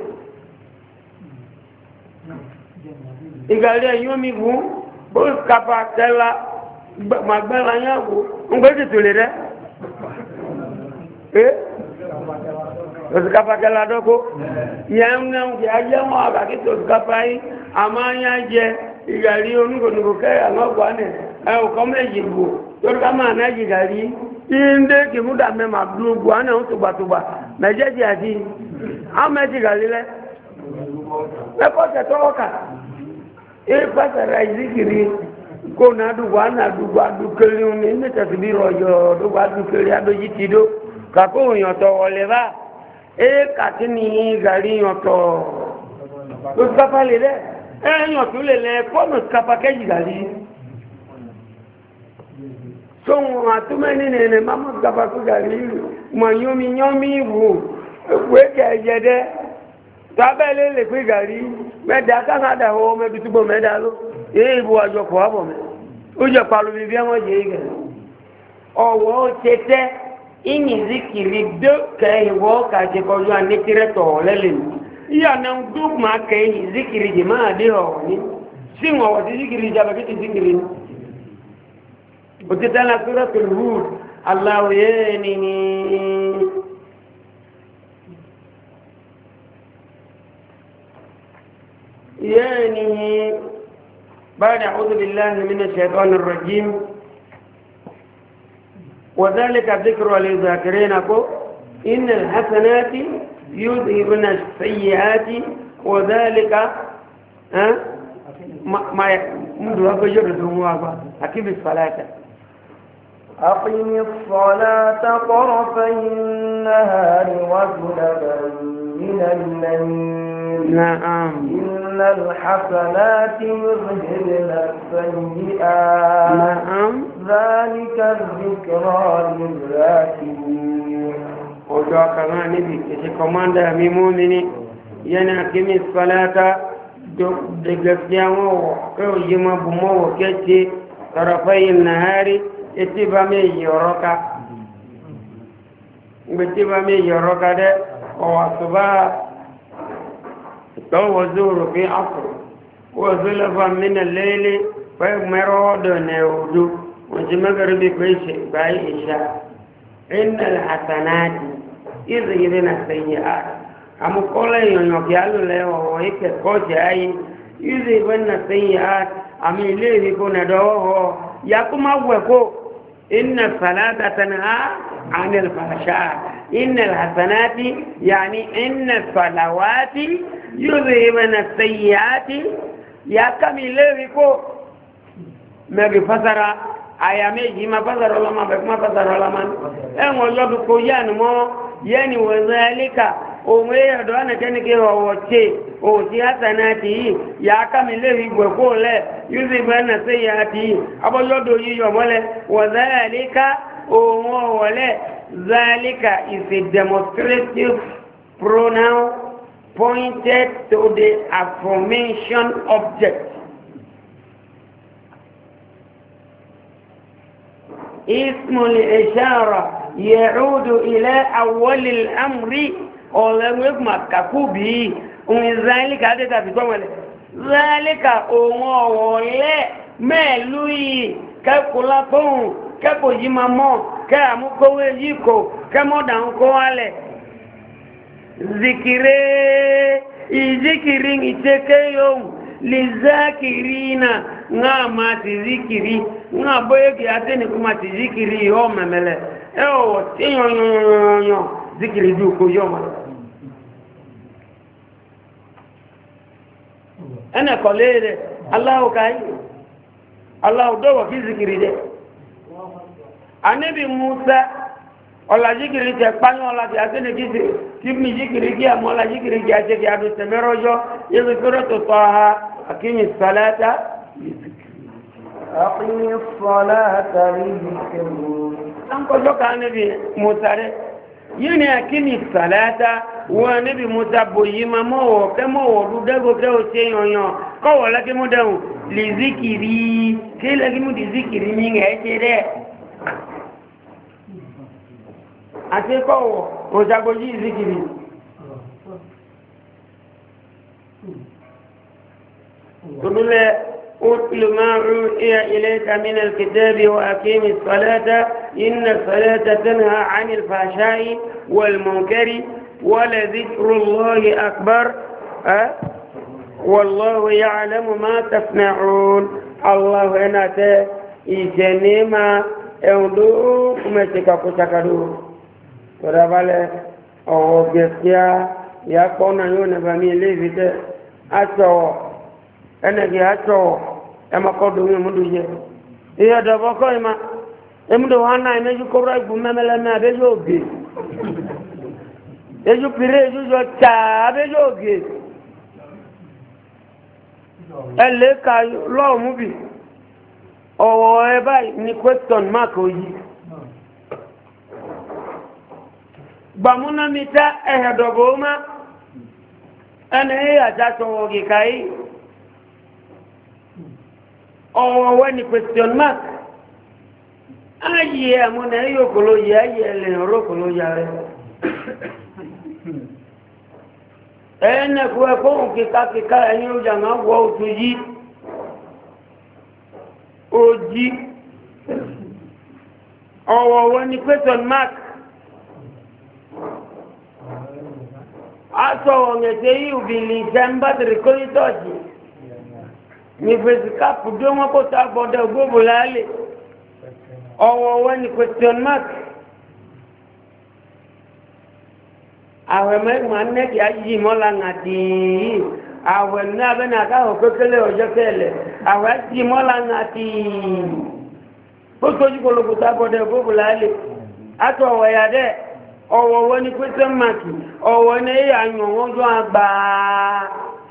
ìgbàlẹ̀ ẹ̀yọ́ mi wú bó kapa tẹ́lá magbẹ́ra yá wò ń gbé tètò lè rẹ́ ẹ́ òsìkápá kẹla dọ́kó yẹn ń náà kí a jẹ́ wọn àbàkí tó òsìkápá yí a máa yá jẹ ìgbàrí onígbònúgbò kẹ́ àmọ́gbà ní ẹ̀ọ̀kọ́ méjì gbò tó ká máa náà jì gàrí ìndé kì mú dà mẹ́mà dúgbò á náà ń tùgbàtùgbà mẹ́jẹ́jì àti àmẹ́jì gàrí lẹ́ ẹ̀kọ́ tẹ̀tọ́ ọkà ìpẹ́sẹ̀rẹ̀ ìzíkiri kó na dùgbò àná dùgbò àdùkẹ́lẹ́ òní ní tẹ̀síbí rọ̀jọ̀ dùgbò àdùkẹ́lẹ́ àdójì ti dó kàkó òyìnbó wọlé bá é kàtí ní gàrí yọ̀tọ̀ ló kápá lè lẹ́ ẹ̀yàn tó lè lẹ́ kọ́nù kápá kẹ́jì gàrí sóhun àtúmẹ́ni nìyẹn mámú kápá kó gàrí mọ̀ yómi yọ́mí wò èkó èkè ẹ̀jẹ̀ dẹ́ tábẹ́lẹ́ lè pé gàrí mẹ́ta káńdà wọ́n mẹ́bi túbọ̀ mẹ́ta ló èyí ìbò àjọpọ̀ àbọ̀ mẹ́ ó jẹ́ palùmí bí wọ́n jẹ́ ìgẹ̀ ọ̀wọ́ ó ṣe tẹ́ ìyìn zikiri dókè ìwọ́ kàjẹkọjú àníkírẹ́tọ̀ lẹ́lẹ̀ ìyànà dókùnmá kẹ́yìn zikiri jì máa dé ọ̀wọ̀ ní sí ọ̀wọ̀ tí zikiri jẹ́ àbẹ̀kí ti zikiri ní òtítẹ́ la sọ́rọ̀tò wood aláwòye ni ni yẹ́ni بعد أعوذ بالله من الشيطان الرجيم وذلك ذكر للذاكرين إن الحسنات يذهبن السيئات وذلك ها ما ما منذ أفجرتهم وابا أكيد الصلاة أقم الصلاة طرفي النهار وزلفا من الليل نعم إن الحسنات يذهبن السيئات نعم ذلك الذكرى للذاكرين ọjọ́ kàmá níbi kìí kọmọ́ndà mímú mi ní يعني أقم الصلاة دقسيامو كو يما بمو كتي طرفي النهار اتبامي يروكا بتبامي يروكا ده وصبا تو زور في عصر وزلفا من الليل فيمرود نودو وجمغربي كويس باي إشاء إن الحسنات يذهبن السيئات أم قول ينقال له وهيك كوجاي يذهبن السيئات أم إليه يكون دوه يقوم أوكو إن الصلاة تنهى عن الفحشاء إن الحسنات يعني إن الصلوات يذهبن السيئات يقوم إليه يكون ما بفسر aya meji ma bazara la ma be ma bazara la man e mo lodu ko yan mo yani wazalika o me do ana tani ke ho wote o ti hasanati ya kamile wi gwe ko le yuzi bana sayati abo lodo yi yo mole wazalika o mo wole zalika is a demonstrative pronoun pointed to the affirmation object. اسم الإشارة يعود إلى أول الأمر أولا يكما ككوبي ومن ذلك هذا تفكم ذلك أولا ملوي كالكولاتون كالكوجيمامو كالمكوه يكو كالمودان كوالي ذكري ذكرين إتكيوم lizakirina nga mati zikiri nga boye ki ateni kuma ti zikiri yo memele e o tinyo yo yo zikiri du ko yo ma ana kolere allah kai allah do wa fi zikiri de anabi musa ola zikiri te panyo ola ti ateni ki ti mi zikiri ki amola zikiri ki ate ki adu temerojo yezikiro to taha أقم الصلاة أقم الصلاة لذكري أنقل لك النبي موسى يني أقم الصلاة ونبي موسى بويما مو كما ودغو كو سيونيو كو لك مودو لذكري كي لك مود ذكري مين هيتره أتيكو موسى بوجي ذكري قل أتل ما أوحي إليك من الكتاب وأقيم الصلاة إن الصلاة تنهى عن الفحشاء والمنكر ولذكر الله أكبر أه؟ والله يعلم ما تصنعون الله أنت إجنما أولو كما تكاكو تكادو ورابالي أو بيسيا يكون يون بامي ليفيت أتو ẹnẹ̀gì àtọ̀ ẹmọkọ́dọ̀ ní ọmọdé yẹ ìyẹ́ ọ̀dọ̀bọ̀kọ́ ìmá ẹmọdé wọn náà ẹmẹ́jú kọ́rọ̀ ìgbù mẹ́mẹ́lẹ́mẹ́ abẹ́jọ́ ògè ẹjú pìrẹ́ ẹjú jọ tàà abẹ́jọ́ ògè ẹlẹ́ka lọ́ọ̀múbì ọ̀wọ̀ ẹbá ní question mark òyí gbàmúnámítà ẹ̀hẹ̀dọ̀bọ̀ ọmọ ẹni àjásọ̀wọ̀ gìkàí ọwọ́ ni question mark ayé àmúnà yóò kò ló yẹ ayé ẹlẹ́yìn ọ̀rọ̀ kò ló yà rẹ̀ ẹ̀ẹ́nẹ̀kú ẹ̀kọ́ òun kíkàkíkà ẹ̀yìn òjà máa wọ́ òtù yí òjì ọwọ́ ni question mark aṣọ ọ̀ngẹ̀tẹ̀ yìí òbìlì ìṣẹ́mbàtìrì kórítọ́ọ̀jì ni fèsìká pùdó wọn kó tá gbọdọ̀ gbogbo lálẹ́ ọwọ́ wọn ni question mark àwẹ̀ mẹ́gbọ̀n anẹ́kì ayé mọ́lá ńàdì àwẹ̀ ní abẹ́nà káwọ̀ kékeré ọjọ́ kẹlẹ̀ àwẹ̀ ayé mọ́lá ńàdì ó tójú kọlọ́kù tá gbọdọ̀ gbogbo lálẹ́ àtọ̀ ọ̀wẹ̀ yà dẹ́ ọwọ́ wọn ni question mark ọwọ́ ní àyàn wọn jọ àgbàá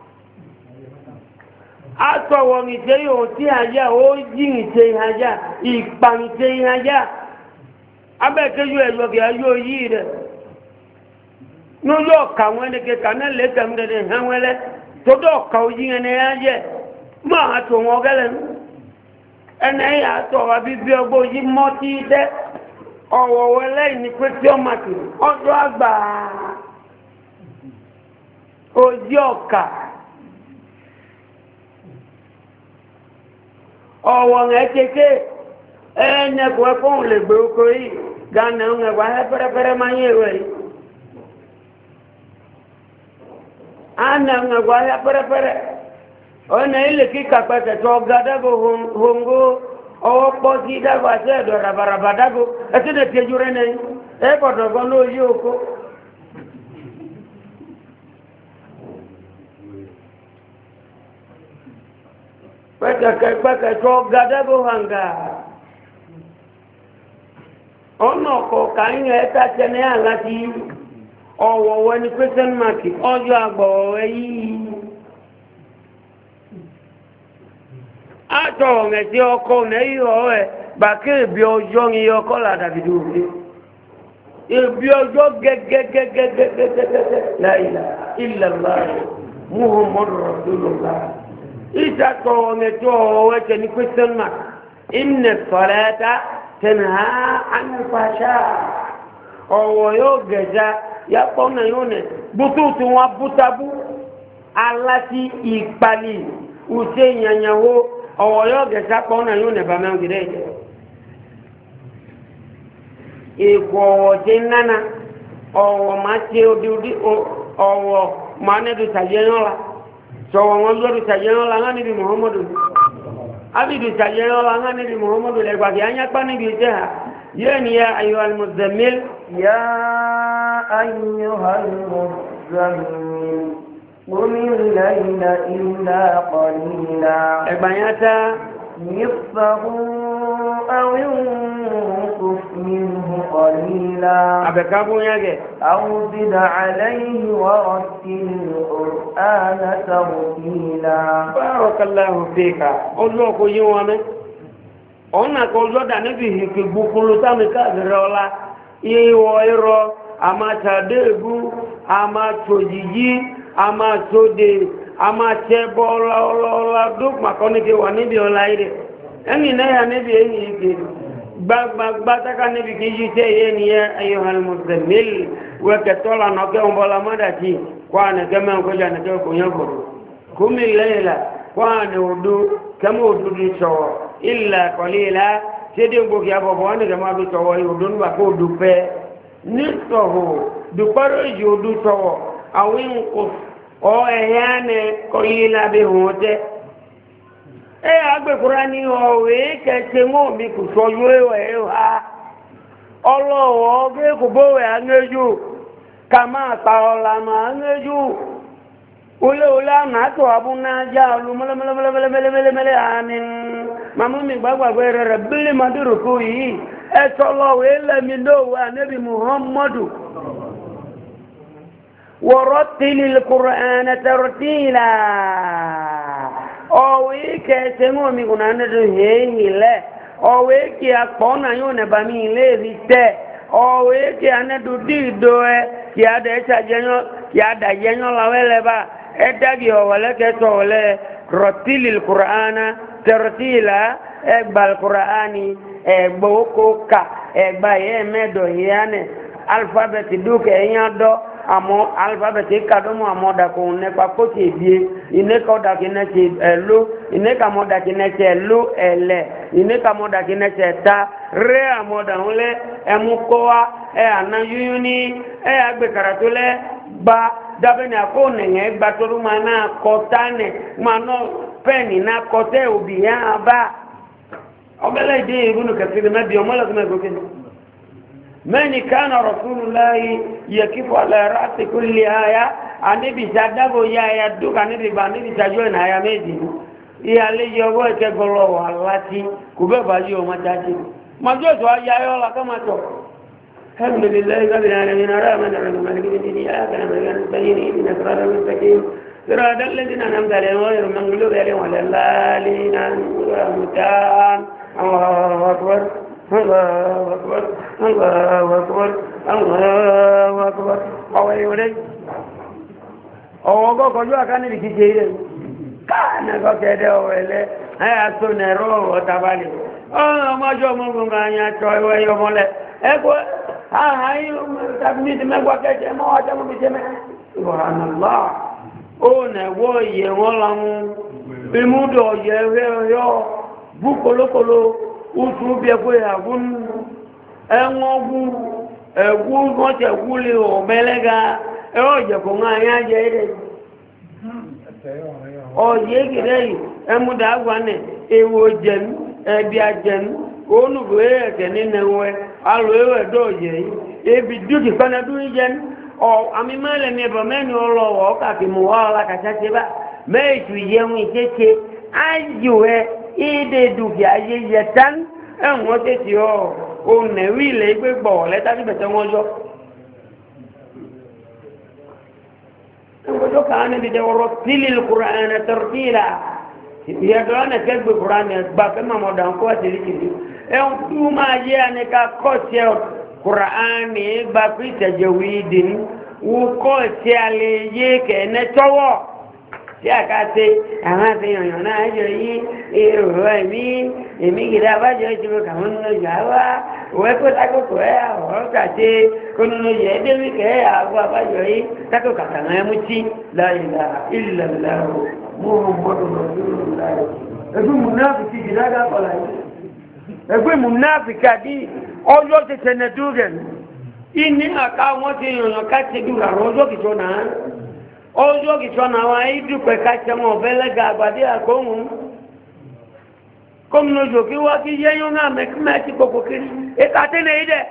atọwọ nìtẹ yóò tí àjá ó jí nìtẹ ìhàjá ìpa nìtẹ ìhàjá abẹ́kẹ́jú ẹ̀yọ̀kẹ́ ayó yìí rẹ̀ no yo ka won ke kana le kam de han wele to do ka oji ne ya je ma to won gele ene ya to wa bi bi ogbo yi mo ti de owo wele ni question mark ojo agba oji oka owo ngekeke ene ko ko le gbe ko yi gana ngwa he pere pere ma ye we ana ngwa ya pere pere ona ile kika pete to gadago hongo o poji dago ase do rabaraba dago atene tejure ne e bodo gono yoko pete ke pete to gadago hanga ono ko kan eta tene ala ti owo woni question mark ojo agbo yi ato nge ti oko ne yo e ba ke bi ojo yin oko la davidu e bi ojo gegegegegege la ilaha illa allah muhammadur rasulullah ita to nge to o e ni question mark inna salata tanha anil fasha owo yo geja ya pona yone bututu wa butabu alati ipali use nyanyawo owo yo geja pona yone ba men gire iko jinana owo ma ti odi owo mane du sayenola so won lo du sayenola ngani bi muhammadu abi du sayenola ngani bi muhammadu le gwa anya pa ni bi je يعني يا أيها المزمل يا أيها المزمل قم الليل إلا قليلا إبنياتا نصفه أو ينقص منه قليلا أبكابو ياجي أو زد عليه ورتل القرآن ترتيلا بارك الله فيك أولوك يوامي ona ko loda nabi ke bukulu tami ka rola iwo iro ama tadebu ama tojiji ama tode ama chebola ola duk makoni ke wani bi ola ire eni na ya nabi eni ke bag bag bataka nabi ke jite yeni ya ayuhal muzammil wa katola no ke ombola madati kwana kama ko jana ke ko nyoko kumi lela kwana udu kama udu dicho illa qalila sede ngo ya bobo ane kama du towo yudun ba ko du pe nisoho du paro yudu towo awin ko o ehane qalila be hote e agbe qurani o we ke se mo mi ku so yo e ha olowo ge ko bo we aneju kama ta ola ma aneju ule ule na to abuna ja lu mele mele mele mele mele mele mele amin mamu mi gbagba gbe re bili maduru ko yi e to lo we le mi do wa nabi muhammadu ورتل القرآن ترتيلا أويك سمومي كنا ندهيه له أويك أكبرنا يون بامي لذيته أويك أنا دودي دوه كيا ده سجنو كيا ده جنو لوله با إدعي أوله كتوله رتل القرآن ترتيلا إقبال القرآن إقبوكوكا إقبايه مدوهيانه alphabet duke enyado amo alphabet ikadomo amoda ko ne pa ko ti bie ine ko da kine ti elu ine ka moda kine ti elu ele ine ka moda kine ti ta re amoda nle emukowa e anayuni e agbe karatole ba dabe na ko ne nge gba toru mana kotane mano peni na kote obi ya ba obele de ibunu kafir me bi omola kuma gokene من كان رسول الله يكف على رأس كل آية النبي جدبو يا يدوك النبي بنبي تجوين آية ميزي يا لي يوه تقولوا والله كوبا باجيو ما تاجي ما جوتوا يا يولا كما تو الحمد لله رب العالمين الرحمن الرحيم مالك يوم الدين إياك نعبد وإياك نستعين اهدنا الصراط المستقيم صراط الذين أنعمت عليهم غير المغضوب عليهم ولا الضالين الله أكبر الله أكبر الله أكبر الله أكبر أو يوري أو أقول كجوا كان يبكي جيل كان أقول كده أوله هاي أسونيرو وتبالي آه ما جو مو كانيا توي ويوم ولا أقول ها هاي تبني ما قوى كده ما واجه ما بيجي سبحان الله أنا ويا ولا مو بمودو يا يا بوكولوكولو utu bi ekwe agun enwogu egu won te gule o melega e o je ko nga ya je ire o ye gire emu da gwane ewo jen e bi ajen onu go e ke ni newe alo ewe do je e bi duki kana du jen o ami male me ba meni olo o ka ki mu wala ka cha ba me tu ye mu cheche ajuwe ide duki aye yetan ẹ̀wọ̀n tètè ọ̀ onẹ̀wí ilẹ̀ ìgbé gbọ̀ lẹ́tàbí bẹ̀tẹ̀ wọn yọ. ẹgbẹ́jọ́ kàá níbi jẹ́ ọ̀rọ̀ tílì kùránì ẹ̀nà tẹ̀rọ̀tíìlà ìyàtọ̀ ọ̀nà kẹgbẹ̀ kùránì ẹgbà fẹ́ mọ̀ mọ̀dà ń kọ́ àtìrí kìí ẹ̀wọ̀n tí ó máa yé àníká kọ́ọ̀tì kùránì gbà pé ìtẹ̀jẹ̀wì ìdìn wọ́n kọ́ọ̀tì alẹ́ yé kẹ̀ẹ́nẹ́ tọ́wọ́ tí a ká ṣe àwọn àfihàn náà jọ yí èrò ẹ̀mí èmi gidi abájọ ìṣòro kàwọn nínú ìjà wá òwe kó sákòkò ẹ̀ ọ̀rọ̀ kàṣe kó nínú ìjà ẹ̀dẹ́wì kẹ́ àgọ́ abájọ yí sákò kàkà náà mú tí láìlà ìlàlà mú ọmọdé lọ́dún láì ẹgbẹ́ múnáfìkì jìdága kọlà yìí ẹgbẹ́ múnáfìkì àdí ọjọ́ ti tẹ̀nẹ̀ dúrẹ̀ ìní àká wọn ti yànyàn ká ti dúrà ọjọ́ kìtọ́ náà ọjọ́ kìtọ́nà àwọn ìdúpẹ̀ káṣẹmọ̀ ọ̀bẹ́lẹ́gà àgbàdé àkóhùn kọ́mùnàjò kí wá kí yẹ́yún náà mẹ́kí kòkò kiri ìkàtínà ìdẹ̀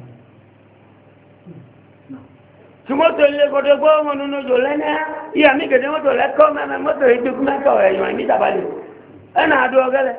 tí mọ́tò ilé kọ́dọ̀ gbọ́ọ̀mọ̀ nínú jò lẹ́nà ìyà mí kèdè mọ́tò lẹ́kọ́ mẹ́mẹ́ mọ́tò ìdúkúmẹ́tọ̀ ẹ̀yàn ìmí tàbálẹ̀ ẹ̀nà àdó ọgẹ́lẹ̀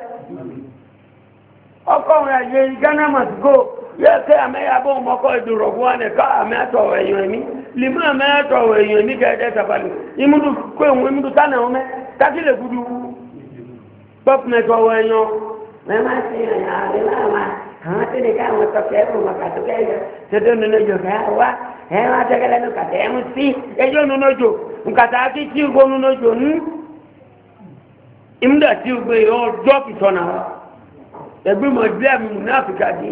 ọkọ̀ rẹ̀ yẹ Ghana must go yẹ kẹ́ àmẹ́yàbọ̀ ọmọkọ̀ ìdúrọ̀gbọ́n ẹ̀ká àmẹ́tọ̀ ẹ̀yàn ìmí limu amẹ́tọ̀ èèyàn ní gẹ́gẹ́ tàbálẹ̀ ìmúdù kó ìwọ̀n ìmúdù tánà ọmọ tákílẹ̀ gúdú pọ́pùmẹ́tọ̀ èèyàn mẹ́má sí èèyàn àríláàmà àwọn tí ní káwọn tọ́kẹ́ ẹ̀rùn mọ̀kàtọ́kẹ́ ẹ̀yọ tẹ́tọ́ nínú jò kẹ́ wá ẹ̀wọ́n atẹ́kẹ́lẹ́ ní kàtẹ́ ẹ̀mú sí ẹjọ́ nínú jò nkàtà kí tí ó nínú jò ní ìmúdà tí ó gbé ọjọ́ kìtọ́nà ẹgbẹ́ mọ̀ bí àmì ní áfíríkà dín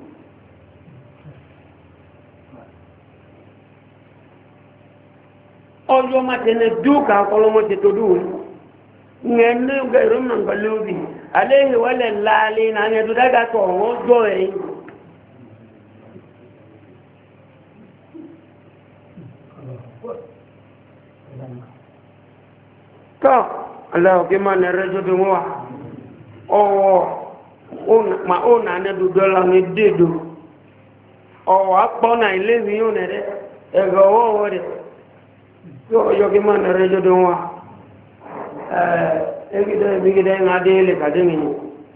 ọjọ́ máa tẹ̀lé dúkà ọkọlọmọ́ ti tó dúró ní ẹni gẹ̀rọ mọ̀gbà lóbi aléhì wọlé láàlẹ́ náà ní ẹ̀dùn dága tọ̀ wọ́n jọ ẹ̀yìn tọ́ aláwọ̀kí máa nà ẹ̀rẹ́ jọ́dún wà ọwọ́ ó nà ẹ̀dùn dọ́là ní dédò ọwọ́ apọ́nà ilé ìwé yóò nà ẹ̀rọ ọwọ́ rẹ̀ tí ọjọ́ kí máa nẹ̀rẹ́ jọdún wa ẹgbẹ̀dẹ̀ ìgbẹ̀dẹ̀ ń adé ilẹ̀ kàdémi ni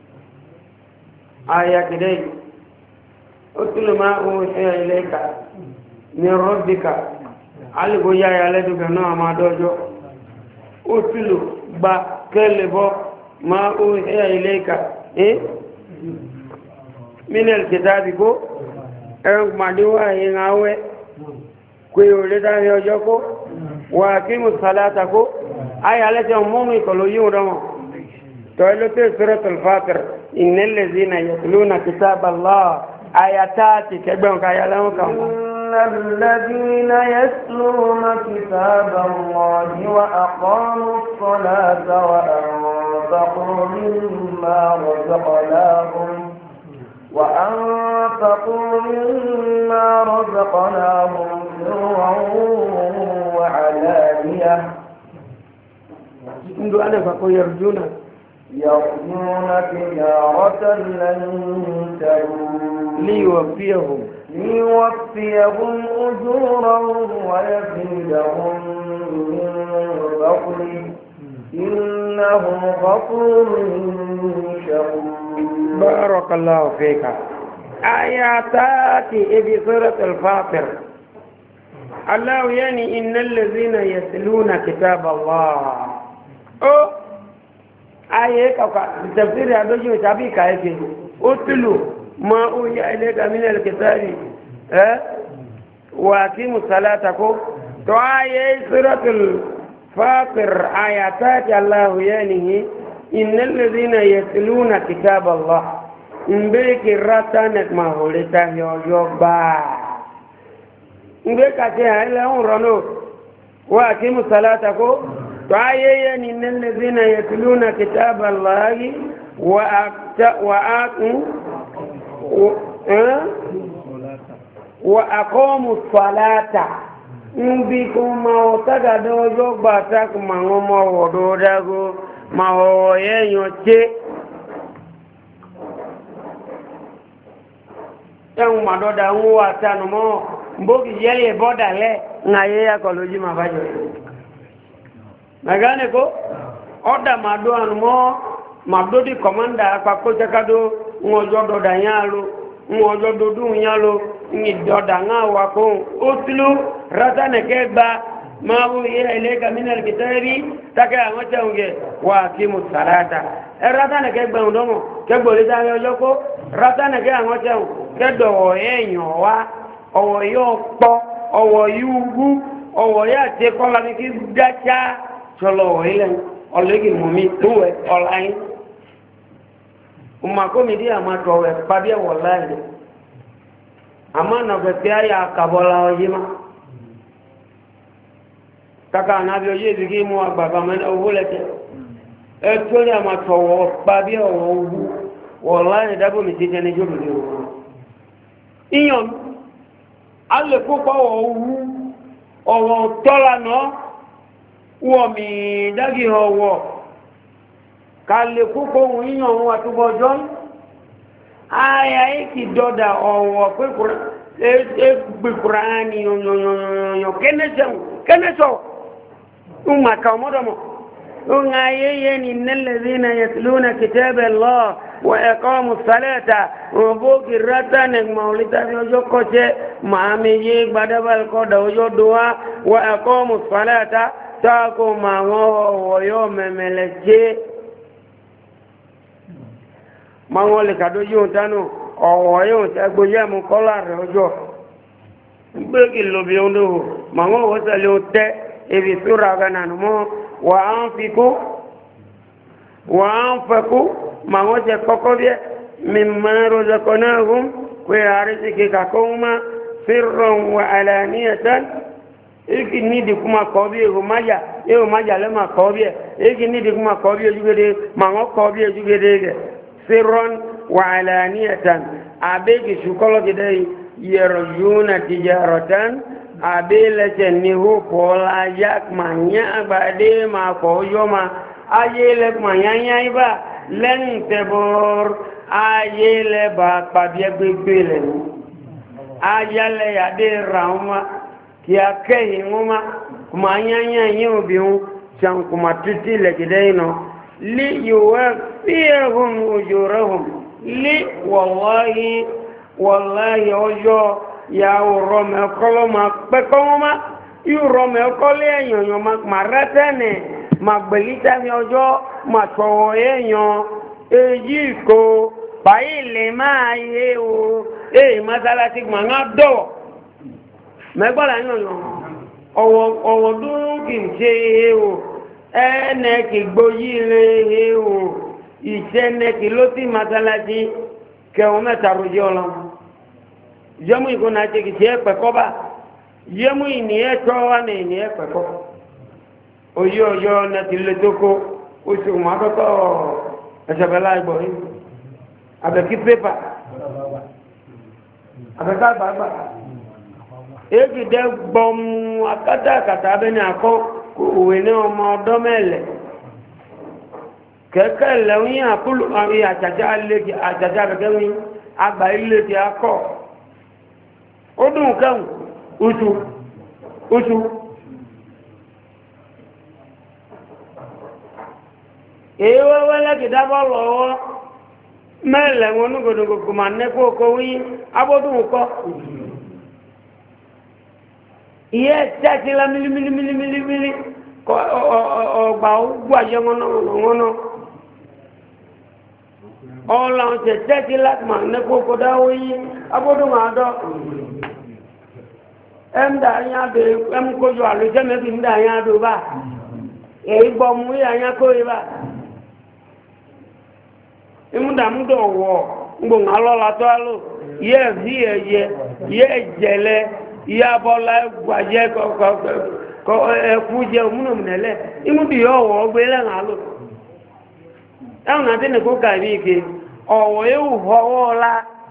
ayà kìdẹ̀ ó túnlù máa ń ṣe ilẹ̀ ìkà ní rọ́bìkà alìkò yá ya lẹ́dùkẹ̀ náà máa dọ́jọ́ ó túnlù gba kẹ́lẹ̀ bọ́ máa ń ṣe ilẹ̀ ìkà ẹ́ mínẹ̀lì kìtàbí kó ẹgbàdíwá yìí ń awẹ́ kò yóò lé dáhẹ́ ọjọ́ kó وأقيموا الصلاة كو أي على جمعهم يقولوا يوم تقولوا سورة الفاتر إن الذين يتلون كتاب الله آياتات كبيرون كيالهم إن الذين يتلون كتاب الله وأقاموا الصلاة وأنفقوا مما رزقناهم وأنفقوا مما رزقناهم سرا وعلانية عنده أنا فقو يرجون يرجون تجارة لن تبور ليوفيهم ليوفيهم أجورهم ويزيدهم من فضله إنه غفور شكور بارك الله فيك آياتات في سورة الفاطر الله يعني إن الذين يتلون كتاب الله أو آية كوكا تفسير هذا جو شابي كايفي أتلو ما أوحي إليك من الكتاب أه؟ وأقيموا الصلاة كو دعاء سورة الفاطر آياتات الله يعني إن الذين يتلون كتاب الله إنبيك راتانك ما هو لتهيو يوبا إنبيك أتيها إلا هون وأقيموا الصلاة كو دعاء يعني إن الذين يتلون كتاب الله وأقيموا وأقاموا الصلاة نبيكم ما وتقدوا جوباتك ما هم ودودكم ما هو ينيوتي ẹ̀hùn màdọ́dà ń wà tánù mọ́ mbókì yẹ́lẹ̀ bọ́dà lẹ́ ńláyé akọlójí ma bájọ́ mẹ́gáníkó ọ́dà màdọ́ ànù mọ́ màdọ́dì kọmọ́ndà apapọ́jákádó ń ọjọ́ dọ́dà yán ló ń ọjọ́ dọ́dú yán ló ń ìdọ́dà ń wà kó ó sílú rátánẹ̀kẹ́ gba máa wú yẹ́ ilé kàmínà kìtẹ́rí tákẹ́ àwọn tẹ̀hùn gẹ̀ wà kí mo sàrátà ẹ rátánẹ̀kẹ́ gbẹ̀hùn dọ́mọ̀ kẹgbòlé dáhẹ́ ọjọ́ kó rátánẹ̀kẹ́ àwọn tẹ̀hùn kẹ́dọ̀wọ̀ èèyàn wá ọ̀wọ̀ yóò pọ̀ ọ̀wọ̀ yóò wú ọ̀wọ̀ yóò àti kọ́lá ní kí dájá ṣọlọ̀ ilẹ̀ ọ̀lẹ́gì mọ̀mí tó wẹ̀ ọ̀láyín ọmọkómìdí àmàtọ̀ wẹ̀ pàbí ẹ̀wọ̀ láàrin àmà nàfẹ̀fẹ̀ ayà àkàbọ̀lá ọyí má kàkà ànábí ọyí èdè kí mú àgbàbà mẹ́ta owó lẹ́tẹ̀ ẹ tó ní àmàtọ̀ wọ̀ pàbí ẹ̀wọ̀ owó wọ̀ láàrin dábòmí ti jẹ́ ní jókòó iyan alẹ́kópa ọ̀wú ọ̀wọ̀ tọ́lá náà wọ́n mi dágì ọ̀wọ̀ ká lẹ́kópa ohun iyan ohun àtúbọ̀jọ́ ayá ìkì dọ́dà ọ̀wọ̀ pẹ́kùrá ní yọ̀nyọ̀nyọ̀nyọ̀ kẹ́nẹ́sọ̀ ń màkà ọmọdọ̀mọ̀ ń ayẹyẹ ni nílẹ̀zínà yẹtìlúnà kìtẹ́bẹ̀ lọ́ọ̀ وإقاموا الصلاة وبوك الرتان مولتا يوجو كوتي مامي يك بدل الكود وجو دوا وإقاموا الصلاة تاكو ما هو ويوم ملجي ما هو لكادو يون تانو أو يون تاكو يام كولار وجو بيك اللوبي يوندو ما هو وصلوا تي إبي سورة غنانمو وأنفقوا وأنفقوا ma wọ́n jẹ kọ́kọ́ bí ẹ́ mímọ̀ rọ̀zọ̀kọ̀ náà hùn pé àrísí kíkà kọ́ ma fíràn wà àlàníyàtà ìkì nídi kúmà kọ́ bí ihò májà ihò májà lẹ́mà kọ́ bí ẹ́ ìkì nídi kúmà kọ́ bí ojúgede ma wọ́n kọ́ bí ojúgede rẹ̀ fíràn wà àlàníyàtà àbẹ́kì ṣùkọ́lọ́gidẹ́ yẹ̀rọ̀ yóò nà ti yẹ̀rọ̀ tán àbẹ́lẹ̀tẹ̀ ní hó pọ̀ọ́lá yá mà nyá àgbàdé mà kọ́ yọ́ ma ayé lẹ́kùnmà yá yá ibà lẹ́yìn tẹ́bọ̀r ayé lẹ́bà pàbí ẹgbẹ́gbẹ́ lẹ́nu ayálẹ̀ yàdé ra wọn kí a kẹ́yìn wọn má kùmà yányá yín òbí wọn sàn kùmà títí lẹ́gẹ̀dẹ́ iná lé yòówẹ́ bí ẹ̀hùn òjò rẹ̀ hùn lé wọ̀láyé wọ̀láyé ọjọ́ yàwó rọmẹ́kọ́lọ́ ma pẹ́kọ́ wọn má yóò rọmẹ́kọ́lé ẹ̀yọ̀yọ̀ má rẹ́tẹ́nẹ̀ ma gbẹ̀lítà mi ọjọ́ ma tọ̀wọ̀ èèyàn èyí kò báyìí lè máa yé o èyí mọ́sálásí ma ń dọ̀wọ̀ mẹ́gbọ́lá yọ̀nyọ̀ ọ̀wọ̀ dúró kì í ṣe yé o ẹnẹ́kì gbóyí lé yé o ìṣẹ́nẹ́kì ló sí mọ́sálásí kẹwọn mẹ́ta rojí ọlọ́run yẹmú ìkóná ṣe kì í ṣe ẹ̀pẹ̀kọ́ bá yẹmú ìníyẹ́ tọ́ wá ní ìníyẹ́ pẹ̀kọ́ oyi ọjọ́ nẹ́tì lè tó kó oṣù mọ́kọ́kọ́ ẹ̀ṣẹ̀bẹ̀lá ìgbọ̀ yìí àbẹ̀kí pépà àbẹ̀ká àgbàgbà èkì dẹ́ gbọmù akátàkàtà abẹ́ni àkọ́ òwe ní ọmọ ọdọ́ mẹ́lẹ̀ kẹ́kẹ́ lẹ́wìn àkúlù àrí àjàjá àbẹ̀kẹ́wìn àgbà ilé ti akọ́ ó dùn kẹ́hùn oṣù oṣù èyí wẹ́wẹ́ lẹ́kì dábọ́ lọ́wọ́ mẹ́lẹ̀ wọn ní gbogbo ma nẹ́kọ́ oko wí abọ́dún kọ́ ìyẹ́ tẹ́tí lá mílímílímílímílí ọgbà ogbó àjẹ́ wọn náà ọ̀làwọn tẹ̀tẹ̀ tí láti máa ní kókó dáwó yí abọ́dún máa dọ́ ẹm dà yá bẹ ẹm kójú àlùjẹ́ mẹ́bí ń dà yá dò bá èyí gbọ́ mú yá yá kó yí bá ìmúdàmúdọ̀ wọ̀ gbòǹgà lọ́la tó á lò yẹ ẹ̀fí ẹ̀yẹ yẹ ẹ̀jẹ̀lẹ̀ yẹ abọ́lá gbàjẹ́ ẹ̀kú jẹ òmùnàmùnẹ̀lẹ̀ ìmúdì yọ ọ̀wọ̀ ọgbẹ́ lẹ́nà á lò ẹ̀hùn àti nìkó kàrí ike ọ̀wọ̀ ewu fọwọ́ ọlá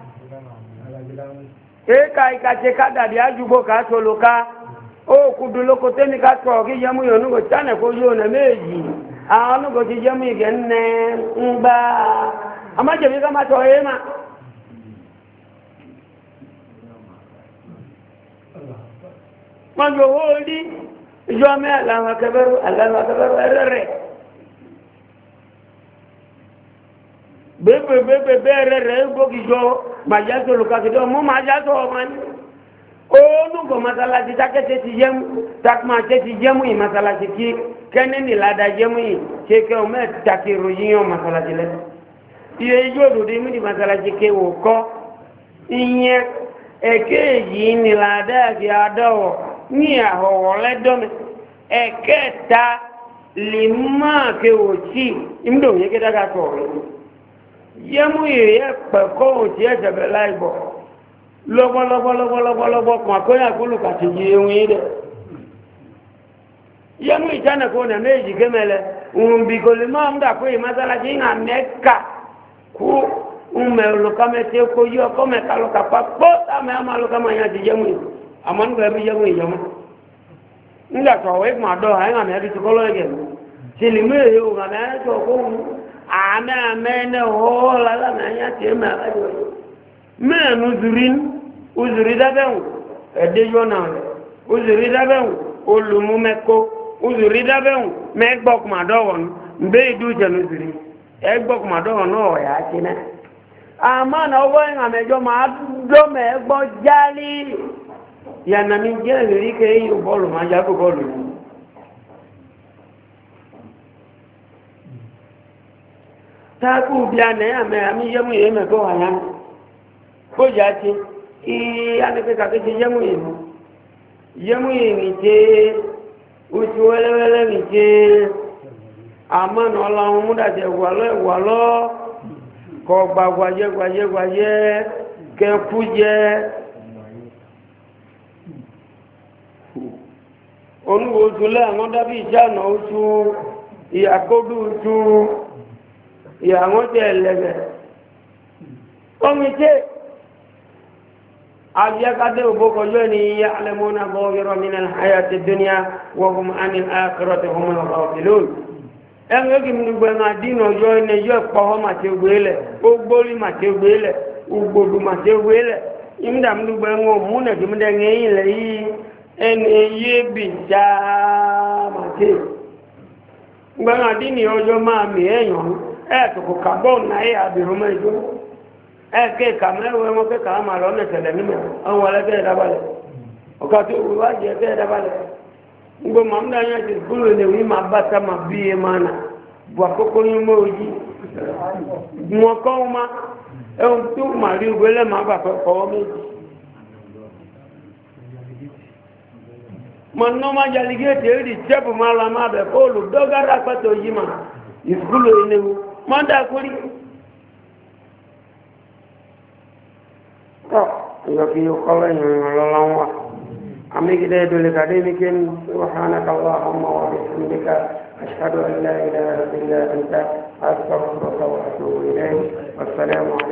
èéka ìkàtẹ kádàdì ájúgbò ká solo ká ó kùdù lóko tẹ́mi ká tọ̀ kí jẹ́mú yóò núgò tánẹ̀ kó yóò nà méjì àwọn núgò ti jẹ́mú ìgẹ̀ ńnẹ́ ń gbá amájẹ̀mí ká má tọ̀ ẹ́ mà wọ́n jọ owó rí ìjọ mẹ́ àlàmà kẹbẹ́rú àlàmà kẹbẹ́rú ẹrẹ́ rẹ̀ bébè bébè bẹ́ẹ̀rẹ̀ rẹ̀ gbókìjọ màjásọ olùkàkìdọ́ mọ́ màjásọ ọmọ ní oónúgbò masalasi tákẹ́tẹ́ ti jẹ́mú takmáṣẹ́ ti jẹ́mú yìí masalasi kí kẹ́ni nìlàdà jẹ́mú yìí ṣe kẹ́ ọmọ ẹ̀tàkìrò yíyan masalasi lẹ́ iye ijó òdòdó imú di masalasi ké wò kọ́ ìyẹn ẹ̀kẹ́ẹ̀jì nìlàdà àti àdọ́wọ̀ ní àhọ̀wọ̀ lẹ́dọ́mẹ́ ẹ̀kẹ́ta lè máa ké wò tí ìmúdò yẹ kí dága tọ̀ rẹ̀ yẹmú ìrẹ́ pẹ̀kọ́ òtí ẹ̀sẹ̀bẹ̀ láìbọ̀ lọ́gbọ́lọ́gbọ́lọ́gbọ́lọ́gbọ́ kan àkóyà kúlù kàtì yí ehun yí dẹ̀ yẹmú ìtànẹ̀kọ́ nà méjì kémẹ́lẹ̀ òun bí kò lè máa ń dà pé ìmásálàjì ń àmẹ́kà kú ń mẹ́lùkámẹ́tẹ́ kó yí ọkọ́ mẹ́kàlùkà pa pọ́ táàmẹ́ àmàlùkámẹ́ yẹn ti yẹmú yìí àmọ́ nígbà ẹbí yẹmú ìyẹmú nígbà tó ọ̀wọ́ ìgbà dọ̀ àyìn àmì ẹbí ti kọ́ lọ́yẹ̀ tìlímù èyí òun àmì ẹbí tó kó àmì àmì ẹnẹ ọ̀họ́ lálámì ẹ̀yà tí ẹ̀mẹ́ àbájọ́ mẹ́rin uzurin uzuri dábẹ́hùn ẹ̀dẹ́jọ́ náà rẹ̀ uzuri dábẹ́hùn olùmúmẹ́kó uzuri dábẹ́hùn mẹ́gbọ́kùnmàdọ́wọ̀n mbẹ́ ìdú ìjẹ̀lú uzuri ẹgbọ́kùnmàdọ́wọ̀n náà ọ̀yà ti náà àmà náà ọgbọ́ ìhàmẹ́jọ́ máa dọ́mẹ̀ ẹgbọ́ jálí yànàmí jẹ́ ìrírí kẹ́ yíò bọ́ọ̀lù máa jágò bọ́ọ̀lù yìí táàkù bí a nẹ́ àmẹ́ àmì yẹ́mú yẹ́ mẹ́kọ́ wà yánà kó jà ti ìyánẹ́fẹ́ kàkẹ́ ti yẹ́mú yẹ́ mú yẹ́mú yẹ́ mi tẹ́ oṣù wẹ́lẹ́wẹ́lẹ́ mi tẹ́ àmọ́nà ọlọ́run múdàtẹ̀ wàlọ́ ìwàlọ́ kọ gba gbajẹ́ gbajẹ́ gbajẹ́ kẹkú jẹ́ onúwo oṣù lẹ́àwọn dábí ìjáànà oṣù ìyàkódù oṣù ìyàwó tẹ́ ẹlẹ́gẹ̀ omi tẹ́ àbíyákádé òbókọjọ́ ni yá alẹ́mọ́nà bọ́ọ̀gẹ́rọ̀ mìíràn àyàtì dúníà wọ́n àni àkọrọ̀tẹ̀ ọmọ ọ̀fẹ́lóòlù ẹgbẹ́ kí ní gbẹ̀rẹ̀ àdínà ọjọ́ ilẹ̀ yóò pọ̀họ́ màtí ogbélẹ̀ ogbórí màtí ogbélẹ̀ ugbòdù màtí ogbélẹ̀ ìmúdàmúdùgbẹ̀rẹ̀ wọn múnẹ̀ tí múdẹ̀ ngẹ́yìn lẹ̀ yìí ẹni yé bì jáà màtí gbẹ̀rẹ̀ àdínà ọjọ́ máa mì ẹ̀yàn ẹ̀ẹ̀kùkù carbon náà àbìrún mẹ́jọ ẹ̀ẹ̀kẹ́ kàmẹ́wẹ́ wọn kẹ́ kàá máa lọ́nà tẹ̀lẹ̀ nímẹ̀ àwọn ọlẹ́kẹ́ ẹ̀dábalẹ̀ ọ̀ká tó wájẹ́ ẹ̀kẹ́ ẹ̀dábalẹ̀ ngbo mamda nya ti bulu ne wi mabata mabiye mana bwa koko nyumo oji mo ko ma e on tu ma ri gbele ma ba ko meji manno ma jaligete ri tebu mala ma be ko lu dogara pato yima iskulu ene manda kuri ko yo ki yo kala nyo lolawa أمي كده يدل كريمك سبحانك اللهم وبحمدك أشهد أن لا إله إلا أنت أستغفرك وأتوب إليك والسلام عليكم.